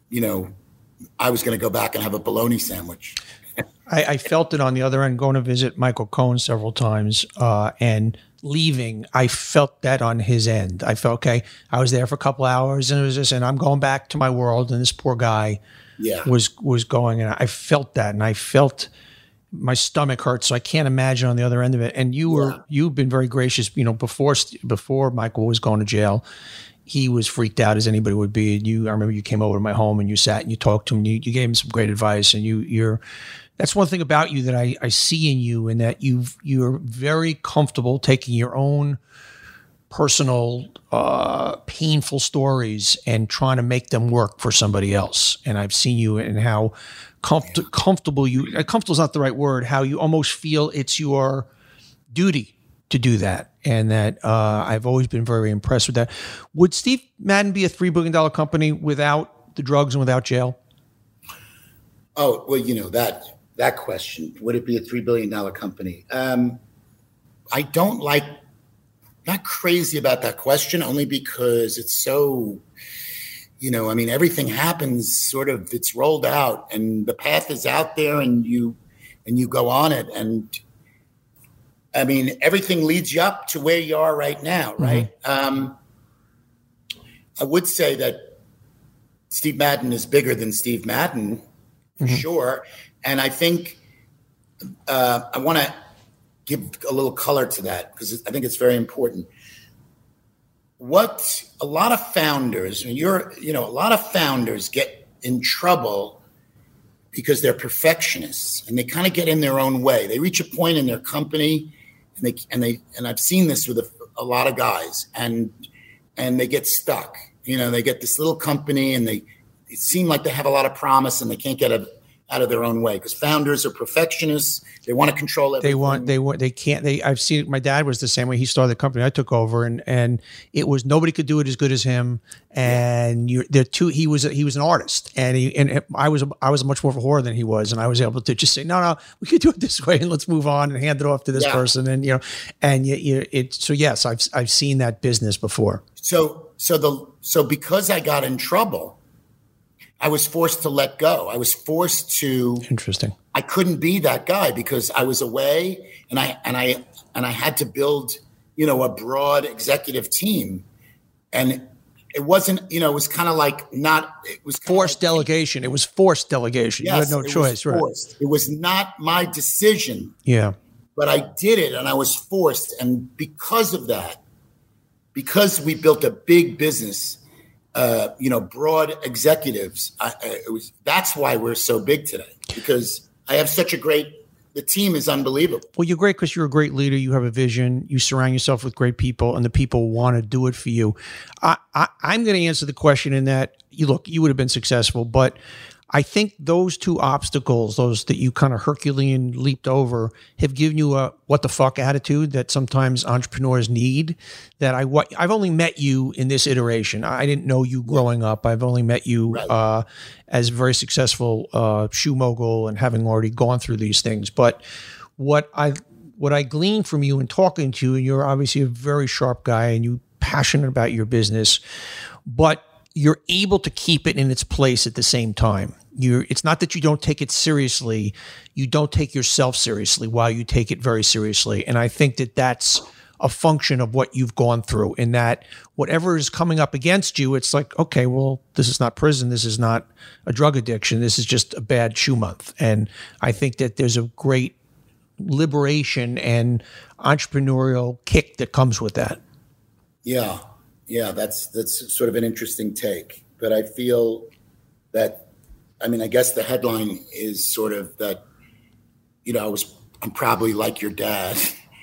Speaker 3: I was going to go back and have a bologna sandwich.
Speaker 4: I felt it on the other end, going to visit Michael Cohen several times, and leaving. I felt that on his end. I felt, okay, I was there for a couple hours, and it was just, and I'm going back to my world, and this poor guy was going, and I felt that, and I felt my stomach hurt. So I can't imagine on the other end of it. And you've been very gracious, before Michael was going to jail. He was freaked out as anybody would be. And I remember you came over to my home and you sat and you talked to him. You gave him some great advice. And that's one thing about you that I see in you, and that you're very comfortable taking your own personal, painful stories and trying to make them work for somebody else. And I've seen you and how comfortable is not the right word, how you almost feel it's your duty to do that. And that I've always been very impressed with that. Would Steve Madden be a $3 billion company without the drugs and without jail?
Speaker 3: Oh, well, that question, would it be a $3 billion company? I don't not crazy about that question, only because it's so, everything happens sort of, it's rolled out, and the path is out there, and you go on it. And everything leads you up to where you are right now, right? Mm-hmm. I would say that Steve Madden is bigger than Steve Madden, for mm-hmm. sure. And I think I want to give a little color to that, because I think it's very important. What a lot of founders, a lot of founders get in trouble because they're perfectionists, and they kind of get in their own way. They reach a point in their company, and I've seen this with a lot of guys, and and they get stuck. They get this little company and it seem like they have a lot of promise and they can't get out of their own way because founders are perfectionists. They want to control everything.
Speaker 4: I've seen, my dad was the same way. He started the company. I took over and it was, nobody could do it as good as him. And he was an artist and I was much more of a whore than he was. And I was able to just say, no, we could do it this way and let's move on and hand it off to this person. And, so yes, I've seen that business before.
Speaker 3: So because I got in trouble, I was forced to let go. I was forced to.
Speaker 4: Interesting.
Speaker 3: I couldn't be that guy because I was away, and I had to build, a broad executive team, and it wasn't, it was kind of like not. It was
Speaker 4: forced delegation. It was forced delegation.
Speaker 3: Yes,
Speaker 4: you had no choice, right?
Speaker 3: It was not my decision.
Speaker 4: Yeah.
Speaker 3: But I did it, and I was forced, and because of that, because we built a big business. Broad executives. That's why we're so big today, because I have the team is unbelievable.
Speaker 4: Well, you're great because you're a great leader. You have a vision. You surround yourself with great people, and the people want to do it for you. I'm going to answer the question in that you would have been successful, but I think those two obstacles, those that you kind of Herculean leaped over, have given you a what the fuck attitude that sometimes entrepreneurs need. That I've only met you in this iteration. I didn't know you growing up. I've only met you as a very successful shoe mogul and having already gone through these things. But what I glean from you and talking to you, and you're obviously a very sharp guy and you're passionate about your business, but you're able to keep it in its place at the same time. It's not that you don't take it seriously. You don't take yourself seriously while you take it very seriously. And I think that that's a function of what you've gone through, in that whatever is coming up against you, it's like, okay, well, this is not prison. This is not a drug addiction. This is just a bad shoe month. And I think that there's a great liberation and entrepreneurial kick that comes with that.
Speaker 3: Yeah. Yeah, that's sort of an interesting take. But I feel that, I guess the headline is sort of that, I'm probably like your dad.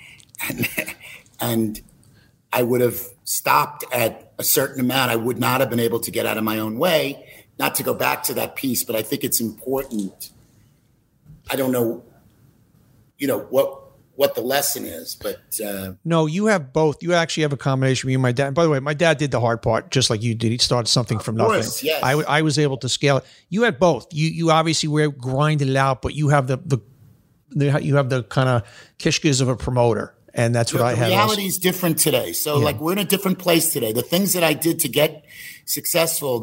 Speaker 3: And I would have stopped at a certain amount. I would not have been able to get out of my own way. Not to go back to that piece, but I think it's important. I don't know, what the lesson is, but
Speaker 4: no, you have both. You actually have a combination. You and my dad. By the way, my dad did the hard part just like you did. He started something from nothing.
Speaker 3: Yes.
Speaker 4: I was able to scale it. You had both. You obviously were grinding it out, but you have the kind of kishkas of a promoter, and that's what I had.
Speaker 3: The reality is different today. So we're in a different place today. The things that I did to get successful,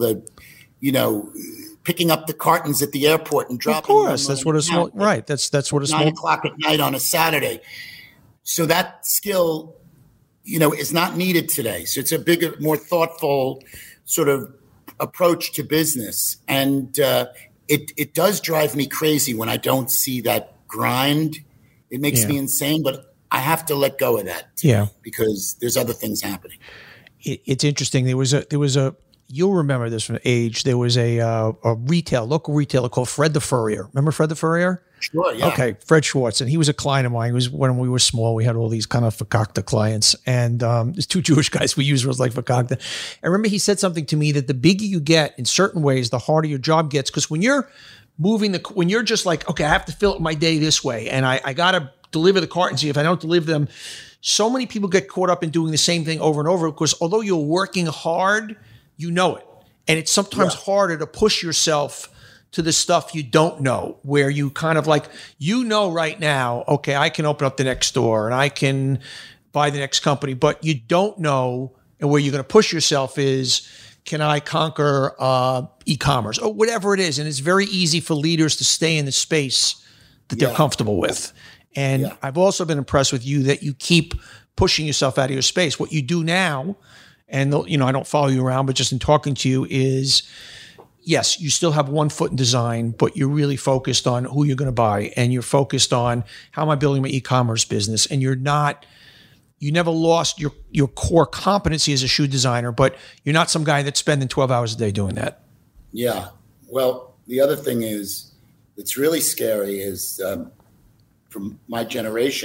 Speaker 3: picking up the cartons at the airport and dropping.
Speaker 4: Of course, that's what a small right. That's what a small
Speaker 3: 9:00 at night on a Saturday. So that skill, is not needed today. So it's a bigger, more thoughtful sort of approach to business, and it does drive me crazy when I don't see that grind. It makes me insane, but I have to let go of that. Because there's other things happening.
Speaker 4: It's interesting. There was a. You'll remember this from age. There was a local retailer called Fred the Furrier. Remember Fred the Furrier?
Speaker 3: Sure, yeah.
Speaker 4: Okay, Fred Schwartz. And he was a client of mine. He was when we were small. We had all these kind of fakakta clients. And there's two Jewish guys we use was like fakakta. I remember he said something to me that the bigger you get in certain ways, the harder your job gets. Because when you're when you're just like, okay, I have to fill up my day this way. And I got to deliver the cartons. If I don't deliver them, so many people get caught up in doing the same thing over and over. Because although you're working hard, you know it. And it's sometimes harder to push yourself to the stuff you don't know, where you kind of like, right now, okay, I can open up the next store and I can buy the next company, but you don't know, and where you're going to push yourself is, can I conquer e-commerce or whatever it is? And it's very easy for leaders to stay in the space that they're comfortable with. And I've also been impressed with you that you keep pushing yourself out of your space. What you do now, and I don't follow you around, but just in talking to you is, yes, you still have one foot in design, but you're really focused on who you're going to buy, and you're focused on how am I building my e-commerce business. And you never lost your core competency as a shoe designer, but you're not some guy that's spending 12 hours a day doing that.
Speaker 3: Yeah. Well, the other thing is, it's really scary is from my generation,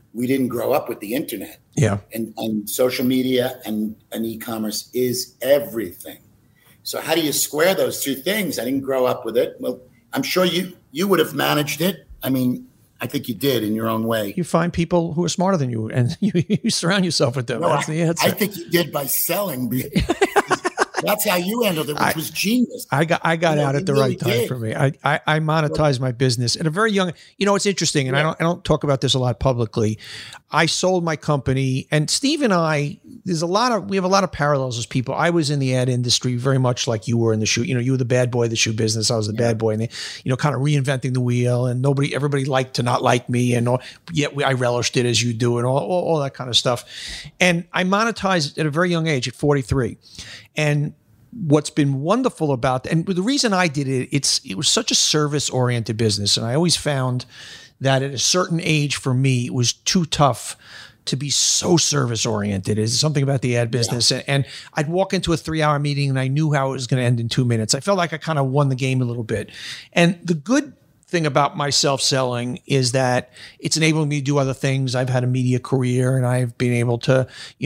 Speaker 3: we didn't grow up with the internet.
Speaker 4: Yeah.
Speaker 3: And social media and e-commerce is everything. So how do you square those two things? I didn't grow up with it. Well, I'm sure you would have managed it. I mean, I think you did in your own way.
Speaker 4: You find people who are smarter than you, and you surround yourself with them.
Speaker 3: No,
Speaker 4: That's the answer.
Speaker 3: I think you did by selling. That's how you handled it, which was genius.
Speaker 4: I got out at the
Speaker 3: really
Speaker 4: right time
Speaker 3: did.
Speaker 4: for me. I monetized my business at a very young. It's interesting, and I don't talk about this a lot publicly. I sold my company, and Steve and I. We have a lot of parallels as people. I was in the ad industry very much like you were in the shoe. You were the bad boy of the shoe business. I was the bad boy, and kind of reinventing the wheel. And everybody liked to not like me, and yet I relished it as you do, and all that kind of stuff. And I monetized at a very young age, at 43, and what's been wonderful about that, and the reason I did it, it was such a service-oriented business, and I always found that at a certain age for me, it was too tough to be so service-oriented. It's something about the ad business, and I'd walk into a 3-hour meeting, and I knew how it was going to end in 2 minutes. I felt like I kind of won the game a little bit, and the good thing about my self-selling is that it's enabling me to do other things. I've had a media career, and I've been able to,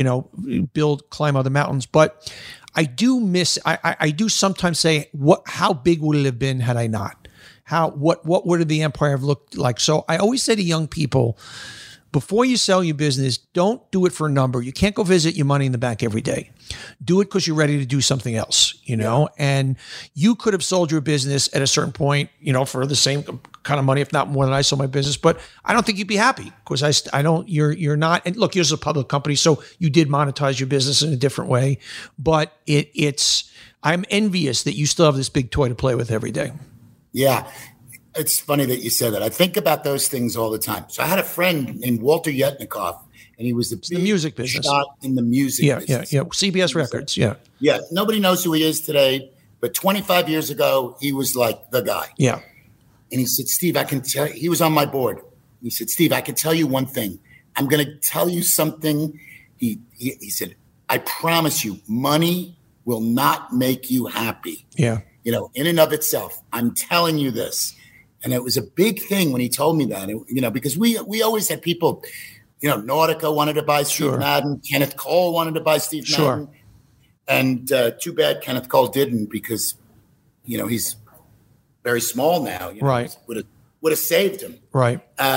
Speaker 4: climb other mountains, but I do miss. I do sometimes say, how big would it have been had I not? What would the empire have looked like? So I always say to young people, before you sell your business, don't do it for a number. You can't go visit your money in the bank every day. Do it because you're ready to do something else, and you could have sold your business at a certain point, for the same kind of money, if not more than I sold my business. But I don't think you'd be happy because you're not. And look, yours is a public company, so you did monetize your business in a different way. But I'm envious that you still have this big toy to play with every day.
Speaker 3: Yeah. It's funny that you said that. I think about those things all the time. So I had a friend named Walter Yetnikoff, and he was the
Speaker 4: music business
Speaker 3: shot in the music business.
Speaker 4: Yeah. CBS Records. Yeah.
Speaker 3: Yeah. Nobody knows who he is today, but 25 years ago, he was like the guy.
Speaker 4: Yeah.
Speaker 3: And he said, Steve, I can tell you, he was on my board. He said, Steve, I can tell you one thing. I'm going to tell you something. He said, I promise you, money will not make you happy.
Speaker 4: Yeah.
Speaker 3: In and of itself. I'm telling you this. And it was a big thing when he told me that, because we always had people, Nautica wanted to buy Steve Madden. Kenneth Cole wanted to buy Steve Madden. And too bad Kenneth Cole didn't because, he's very small now.
Speaker 4: Right.
Speaker 3: Would have saved him.
Speaker 4: Right.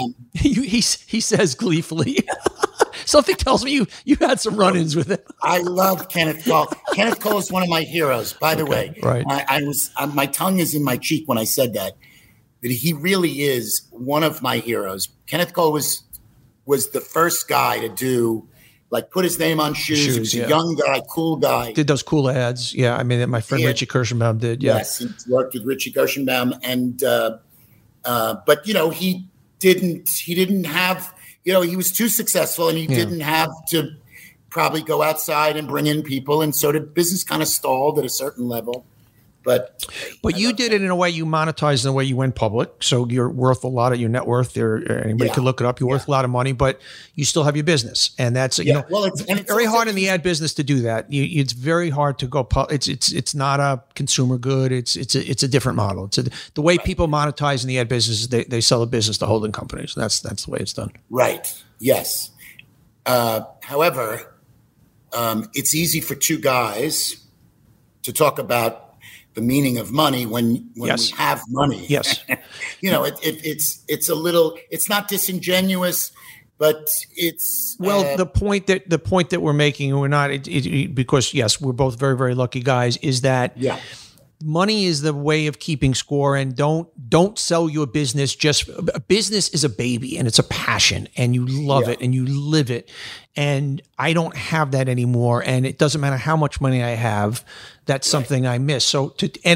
Speaker 4: He says gleefully. Something tells me you had some run-ins with him.
Speaker 3: I love Kenneth Cole. Kenneth Cole is one of my heroes, by the way.
Speaker 4: Right.
Speaker 3: My tongue is in my cheek when I said that. But he really is one of my heroes. Kenneth Cole was the first guy to do, put his name on shoes. He was a young guy, cool guy.
Speaker 4: Did those cool ads. Yeah, I mean, my friend Richie Kirschenbaum did. Yeah.
Speaker 3: Yes, he worked with Richie Kirschenbaum. And, but, he didn't have, he was too successful and he didn't have to probably go outside and bring in people. And so the business kind of stalled at a certain level. But
Speaker 4: you did it in a way you monetized in a way you went public. So you're worth a lot of your net worth there. Anybody could look it up. You're worth a lot of money, but you still have your business. And that's, it's very hard in the ad business to do that. It's very hard to go. It's not a consumer good. It's a different model. It's the way people monetize in the ad business. They sell the business to holding companies. That's the way it's done.
Speaker 3: Right. Yes. However, it's easy for two guys to talk about the meaning of money when we have money.
Speaker 4: Yes.
Speaker 3: It's a little, it's not disingenuous, but it's
Speaker 4: the point that we're making, we're not because yes, we're both very, very lucky guys, is that money is the way of keeping score, and don't sell your business. A business is a baby and it's a passion and you love it and you live it. And I don't have that anymore. And it doesn't matter how much money I have. That's something I miss. So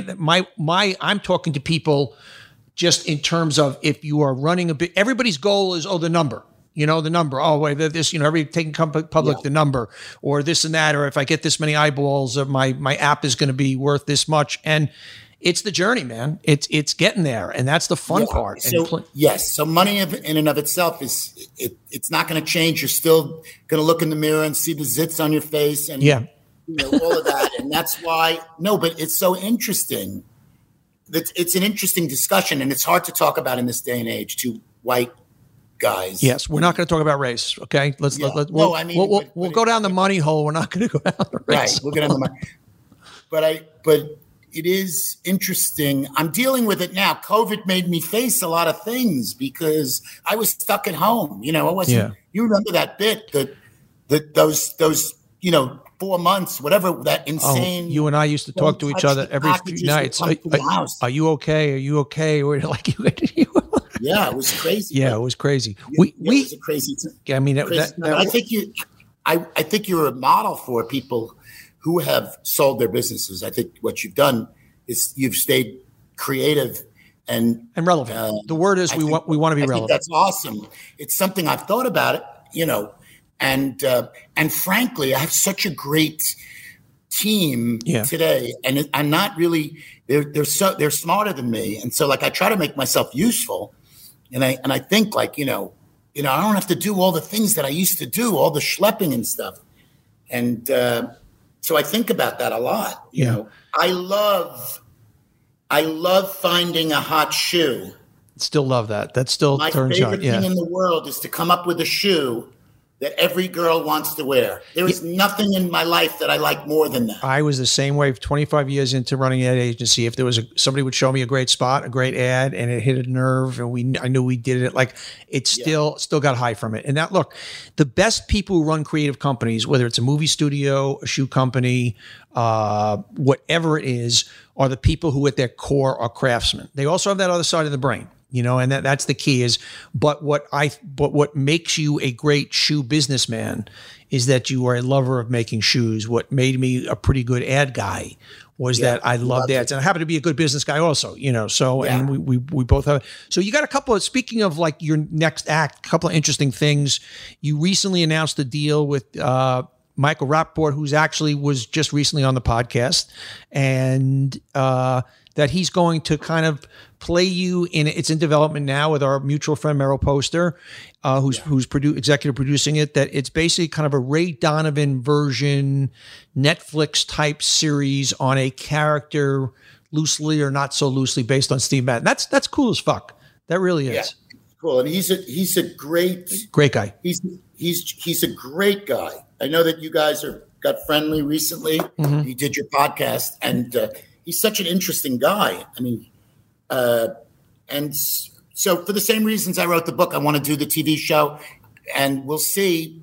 Speaker 4: I'm talking to people just in terms of, if you are running everybody's goal is, the number. The number. Oh, wait, this, everybody taking public the number, or this and that, or if I get this many eyeballs, my app is going to be worth this much. And it's the journey, man. It's getting there, and that's the fun part.
Speaker 3: So so money in and of itself it's not going to change. You're still going to look in the mirror and see the zits on your face, and all of that. And that's why but it's so interesting. It's an interesting discussion, and it's hard to talk about in this day and age. Two white guys.
Speaker 4: Yes, we're not going to talk about race. Okay, we'll go down the money hole. We're not going to go down the race.
Speaker 3: Right, we'll go down the money. But it is interesting. I'm dealing with it now. COVID made me face a lot of things because I was stuck at home. I wasn't. Yeah. You remember that bit that those 4 months, whatever, that insane.
Speaker 4: You and I used to talk to each other every few nights. Are you okay? Are you okay? Or like
Speaker 3: yeah, it was crazy.
Speaker 4: Yeah, it was crazy.
Speaker 3: It was a crazy thing.
Speaker 4: I mean,
Speaker 3: I think you're a model for people who have sold their businesses. I think what you've done is you've stayed creative and
Speaker 4: relevant. The word is we want to be relevant.
Speaker 3: That's awesome. It's something I've thought about it, and frankly, I have such a great team today, and I'm not really. They're smarter than me, and so like I try to make myself useful, and I think like I don't have to do all the things that I used to do, all the schlepping and stuff, and so I think about that a lot. I love finding a hot shoe.
Speaker 4: Still love that. That still
Speaker 3: my
Speaker 4: turns out.
Speaker 3: My favorite thing in the world is to come up with a shoe that every girl wants to wear. There is nothing in my life that I like more than that.
Speaker 4: I was the same way 25 years into running an ad agency. If there was somebody would show me a great spot, a great ad, and it hit a nerve, and I knew we did it, like it still got high from it. And that, look, the best people who run creative companies, whether it's a movie studio, a shoe company, whatever it is, are the people who at their core are craftsmen. They also have that other side of the brain. And that's the key but what makes you a great shoe businessman is that you are a lover of making shoes. What made me a pretty good ad guy was that I loved ads, and I happen to be a good business guy also, and we both have. So you got a couple of, speaking of like your next act, a couple of interesting things. You recently announced a deal with, Michael Rapaport, who's actually was just recently on the podcast, and, that he's going to kind of play you in. It's in development now with our mutual friend Meryl Poster, who's executive producing it. That it's basically kind of a Ray Donovan version, Netflix type series on a character loosely or not so loosely based on Steve Madden. That's cool as fuck. That really is.
Speaker 3: Yeah, cool. And he's a great
Speaker 4: guy.
Speaker 3: He's a great guy. I know that you guys got friendly recently. Mm-hmm. You did your podcast, and he's such an interesting guy. I mean, and so for the same reasons I wrote the book, I want to do the TV show, and we'll see.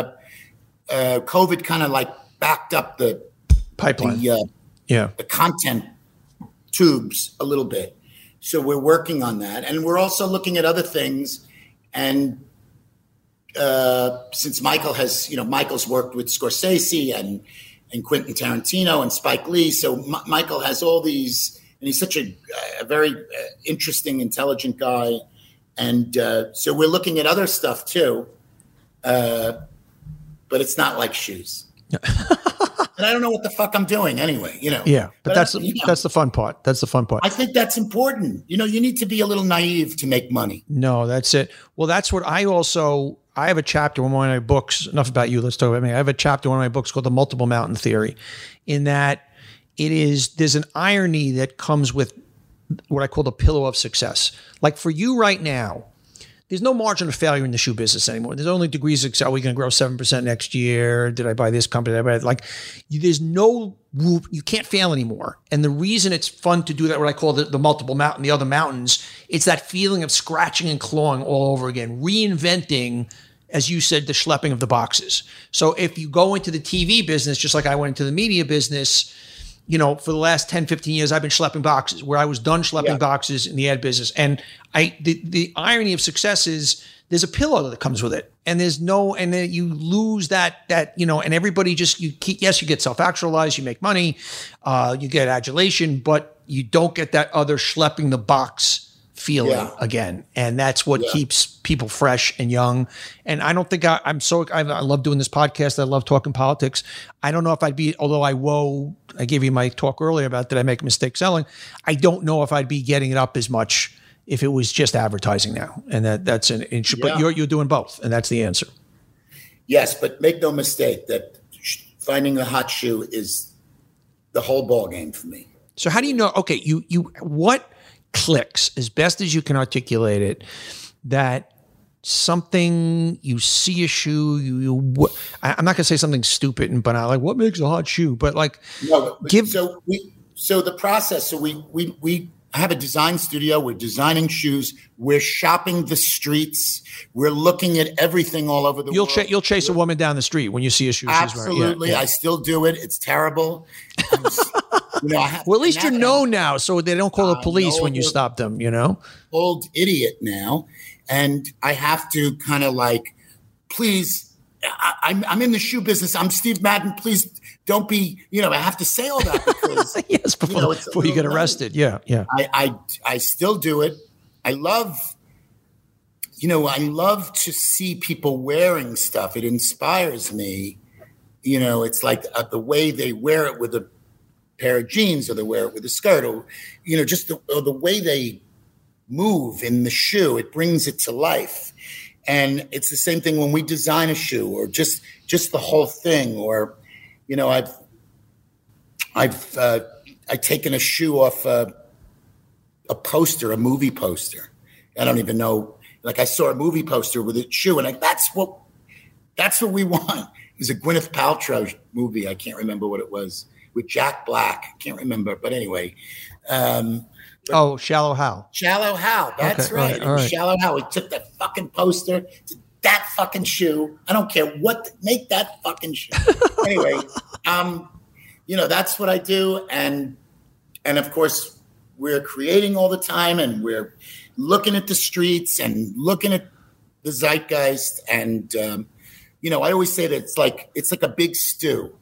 Speaker 3: COVID kind of like backed up the
Speaker 4: pipeline,
Speaker 3: the content tubes a little bit. So we're working on that, and we're also looking at other things. And since Michael has, Michael's worked with Scorsese and Quentin Tarantino and Spike Lee. So Michael has all these, and he's such a very interesting, intelligent guy. And so we're looking at other stuff too, but it's not like shoes. And I don't know what the fuck I'm doing anyway,
Speaker 4: Yeah, but that's the fun part. That's the fun part.
Speaker 3: I think that's important. You need to be a little naive to make money.
Speaker 4: No, that's it. Well, that's what I have a chapter in one of my books. Enough about you. Let's talk about me. I have a chapter in one of my books called The Multiple Mountain Theory, in that there's an irony that comes with what I call the pillow of success. Like for you right now, there's no margin of failure in the shoe business anymore. There's only degrees of success. Are we going to grow 7% next year? Did I buy this company? There's no roof. You can't fail anymore. And the reason it's fun to do that, what I call the multiple mountain, the other mountains, it's that feeling of scratching and clawing all over again, reinventing, as you said, the schlepping of the boxes. So if you go into the TV business, just like I went into the media business, for the last 10, 15 years, I've been schlepping boxes, where I was done schlepping boxes in the ad business. And the irony of success is there's a pillow that comes with it. And and then you lose that, and everybody you get self-actualized, you make money, you get adulation, but you don't get that other schlepping the box feeling again. And that's what keeps people fresh and young. And I don't think I love doing this podcast. I love talking politics. I don't know if I'd be, although I gave you my talk earlier about did I make a mistake selling? I don't know if I'd be getting it up as much if it was just advertising now. And that's an issue, but you're doing both. And that's the answer.
Speaker 3: Yes, but make no mistake that finding a hot shoe is the whole ball game for me.
Speaker 4: So how do you know, okay, what clicks as best as you can articulate it, that something, you see a shoe, I'm not going to say something stupid and banal, like what makes a hot shoe, but like
Speaker 3: so the process. So we have a design studio. We're designing shoes. We're shopping the streets. We're looking at everything all over the world.
Speaker 4: You'll chase a woman down the street when you see a shoe.
Speaker 3: Absolutely.
Speaker 4: Yeah.
Speaker 3: I still do it. It's terrible.
Speaker 4: Well, at least you know now, so they don't call the police when you stop them,
Speaker 3: Old idiot now. And I have to kind of like, please, I'm in the shoe business. I'm Steve Madden. Please don't be, I have to say all that because
Speaker 4: yes, before you get arrested. Yeah.
Speaker 3: I still do it. I love to see people wearing stuff. It inspires me. It's like the way they wear it with a pair of jeans, or they wear it with a skirt, or, just the way they move in the shoe. It brings it to life. And it's the same thing when we design a shoe, or just the whole thing. Or, I've taken a shoe off a poster, a movie poster. I don't even know. Like, I saw a movie poster with a shoe, and that's what we want. It was a Gwyneth Paltrow movie. I can't remember what it was, with Jack Black. I can't remember, but anyway.
Speaker 4: Shallow Hal.
Speaker 3: Shallow Hal. That's okay, right. It was Shallow Hal. We took that fucking poster to that fucking shoe. I don't care make that fucking shoe. Anyway, that's what I do. And of course, we're creating all the time, and we're looking at the streets and looking at the zeitgeist. And, I always say that it's like a big stew.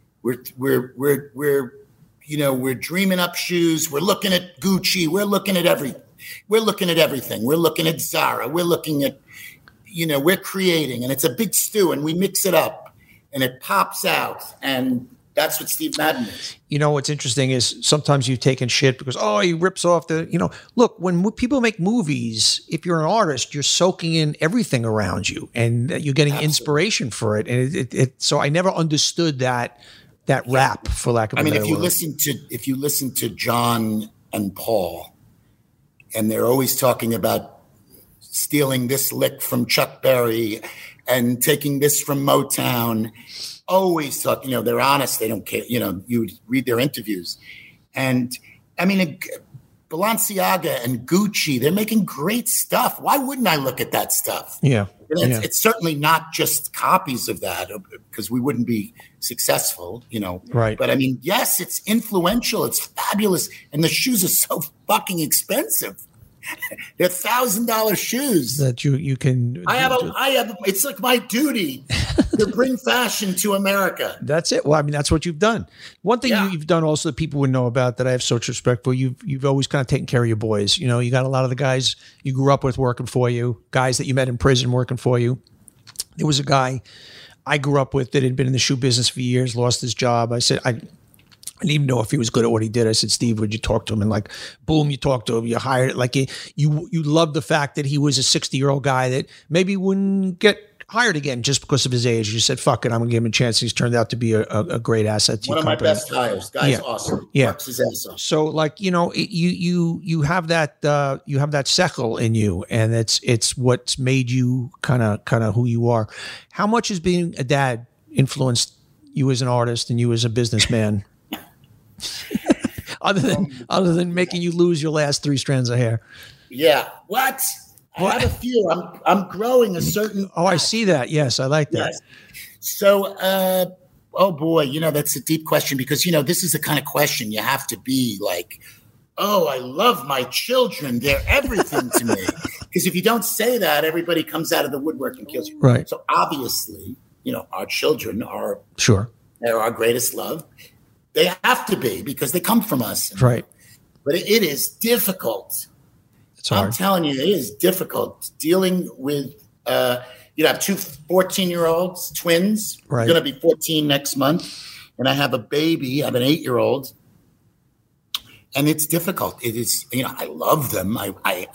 Speaker 3: We're dreaming up shoes. We're looking at Gucci. We're looking at everything. We're looking at Zara. We're looking at, we're creating, and it's a big stew, and we mix it up, and it pops out. And that's what Steve Madden is.
Speaker 4: What's interesting is sometimes you've taken shit because, he rips off look, when people make movies, if you're an artist, you're soaking in everything around you, and you're getting inspiration for it. And so I never understood that rap, for lack of a better word.
Speaker 3: If you listen to John and Paul, and they're always talking about stealing this lick from Chuck Berry and taking this from Motown, always talk, they're honest. They don't care. You read their interviews, and I mean, Balenciaga and Gucci, they're making great stuff. Why wouldn't I look at that stuff?
Speaker 4: Yeah.
Speaker 3: It's certainly not just copies of that, because we wouldn't be successful,
Speaker 4: Right.
Speaker 3: But I mean, yes, it's influential. It's fabulous. And the shoes are so fucking expensive. They're $1,000 shoes
Speaker 4: that you can.
Speaker 3: I have. It's like my duty to bring fashion to America.
Speaker 4: That's it. Well, I mean, that's what you've done. One thing you've done also that people would know about, that I have such respect for, you've always kind of taken care of your boys. You got a lot of the guys you grew up with working for you, guys that you met in prison working for you. There was a guy I grew up with that had been in the shoe business for years, lost his job. I said, I didn't even know if he was good at what he did. I said, Steve, would you talk to him? And boom, you talk to him, you hired, you love the fact that he was a 60-year-old guy that maybe wouldn't get hired again just because of his age. You said, fuck it, I'm gonna give him a chance. He's turned out to be a great asset to your company.
Speaker 3: One of my best hires. Guy's awesome.
Speaker 4: Yeah.
Speaker 3: Works his ass off.
Speaker 4: So you have that sekel in you, and it's what's made you kind of who you are. How much has being a dad influenced you as an artist and you as a businessman? other than making you lose your last 3 strands of hair.
Speaker 3: Yeah. What? I have a few. I'm growing a certain.
Speaker 4: Oh, I see that. Yes, I like that.
Speaker 3: Yes. So, oh boy, that's a deep question, because this is the kind of question you have to be like, oh, I love my children. They're everything to me. Because if you don't say that, everybody comes out of the woodwork and kills you.
Speaker 4: Right.
Speaker 3: So obviously, our children are they're our greatest love. They have to be, because they come from us.
Speaker 4: Right.
Speaker 3: But it is difficult.
Speaker 4: It's hard.
Speaker 3: I'm telling you, it is difficult dealing with, I have 2 14-year-olds, twins.
Speaker 4: Right.
Speaker 3: They're going to be 14 next month. And I have a baby. I have an 8-year-old. And it's difficult. It is, I love them. I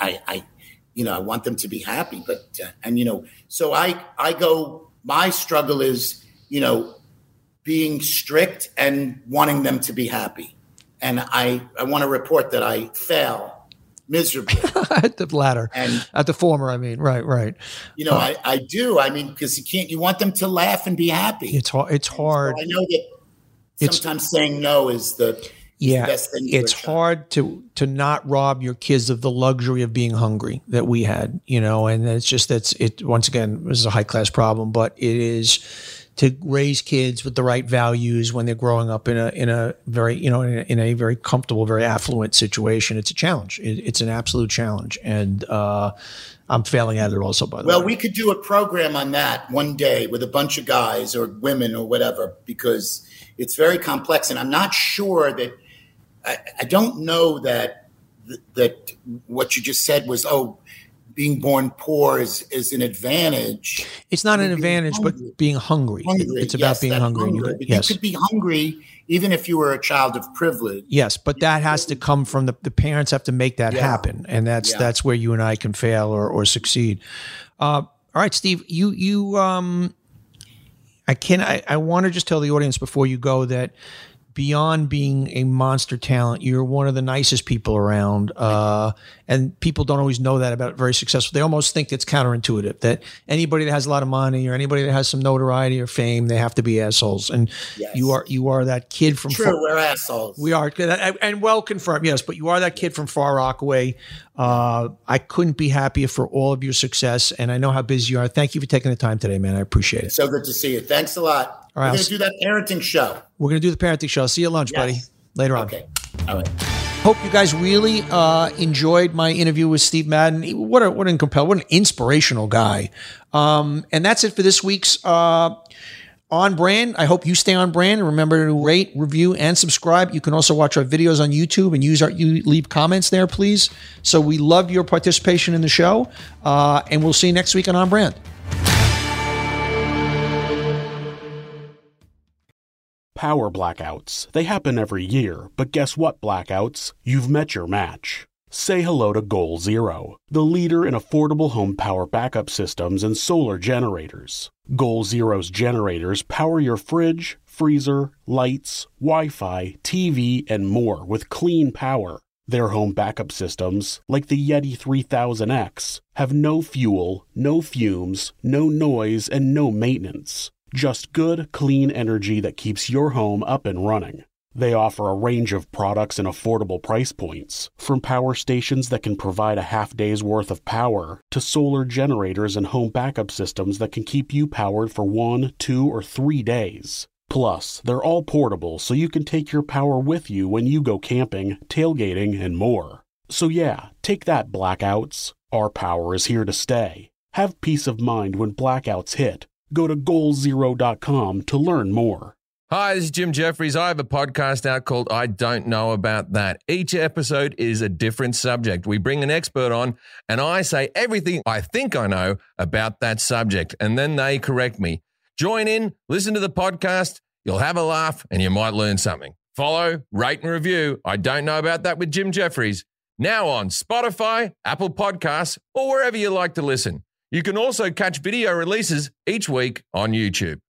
Speaker 3: want them to be happy. But, so I go, my struggle is, being strict and wanting them to be happy. And I want to report that I fail miserably.
Speaker 4: At the latter,
Speaker 3: And
Speaker 4: at the former, I mean, right.
Speaker 3: I do. I mean, because you want them to laugh and be happy.
Speaker 4: It's hard. It's hard.
Speaker 3: So I know that sometimes saying no is the best thing.
Speaker 4: It's hard to not rob your kids of the luxury of being hungry that we had, and it's just once again, this is a high class problem, but it is to raise kids with the right values when they're growing up in a very, in a very comfortable, very affluent situation. It's a challenge. It's an absolute challenge. And, I'm failing at it also, by the way.
Speaker 3: Well, we could do a program on that one day with a bunch of guys or women or whatever, because it's very complex. And I'm not sure that, I don't know that what you just said was, being born poor is an advantage.
Speaker 4: It's not an advantage, but being hungry. It's about being hungry.
Speaker 3: You could be hungry even if you were a child of privilege.
Speaker 4: Yes, but that has to come from the parents have to make that happen. And that's where you and I can fail or succeed. All right, Steve, I want to just tell the audience before you go that beyond being a monster talent, you're one of the nicest people around. And people don't always know that about very successful. They almost think it's counterintuitive that anybody that has a lot of money or anybody that has some notoriety or fame, they have to be assholes. And you are that kid from
Speaker 3: we're assholes.
Speaker 4: We are, and well confirmed, yes. But you are that kid from Far Rockaway. I couldn't be happier for all of your success, and I know how busy you are. Thank you for taking the time today, man. I appreciate it.
Speaker 3: So good to see you. Thanks a lot.
Speaker 4: All right,
Speaker 3: we're going to do that parenting show.
Speaker 4: We're going to do the parenting show. I'll see you at lunch, buddy. Later on.
Speaker 3: Okay. All right.
Speaker 4: Hope you guys really enjoyed my interview with Steve Madden. What an inspirational guy. And that's it for this week's On Brand. I hope you stay on brand, and remember to rate, review, and subscribe. You can also watch our videos on YouTube and you leave comments there, please. So we love your participation in the show, and we'll see you next week on Brand.
Speaker 2: Power blackouts. They happen every year, but guess what, blackouts? You've met your match. Say hello to Goal Zero, the leader in affordable home power backup systems and solar generators. Goal Zero's generators power your fridge, freezer, lights, Wi-Fi, TV, and more with clean power. Their home backup systems, like the Yeti 3000X, have no fuel, no fumes, no noise, and no maintenance. Just good, clean energy that keeps your home up and running. They offer a range of products and affordable price points, from power stations that can provide a half day's worth of power, to solar generators and home backup systems that can keep you powered for 1, 2, or 3 days. Plus, they're all portable, so you can take your power with you when you go camping, tailgating, and more. So yeah, take that, blackouts. Our power is here to stay. Have peace of mind when blackouts hit. Go to goalzero.com to learn more.
Speaker 5: Hi, this is Jim Jeffries. I have a podcast out called I Don't Know About That. Each episode is a different subject. We bring an expert on, and I say everything I think I know about that subject, and then they correct me. Join in, listen to the podcast, you'll have a laugh, and you might learn something. Follow, rate, and review I Don't Know About That with Jim Jeffries, now on Spotify, Apple Podcasts, or wherever you like to listen. You can also catch video releases each week on YouTube.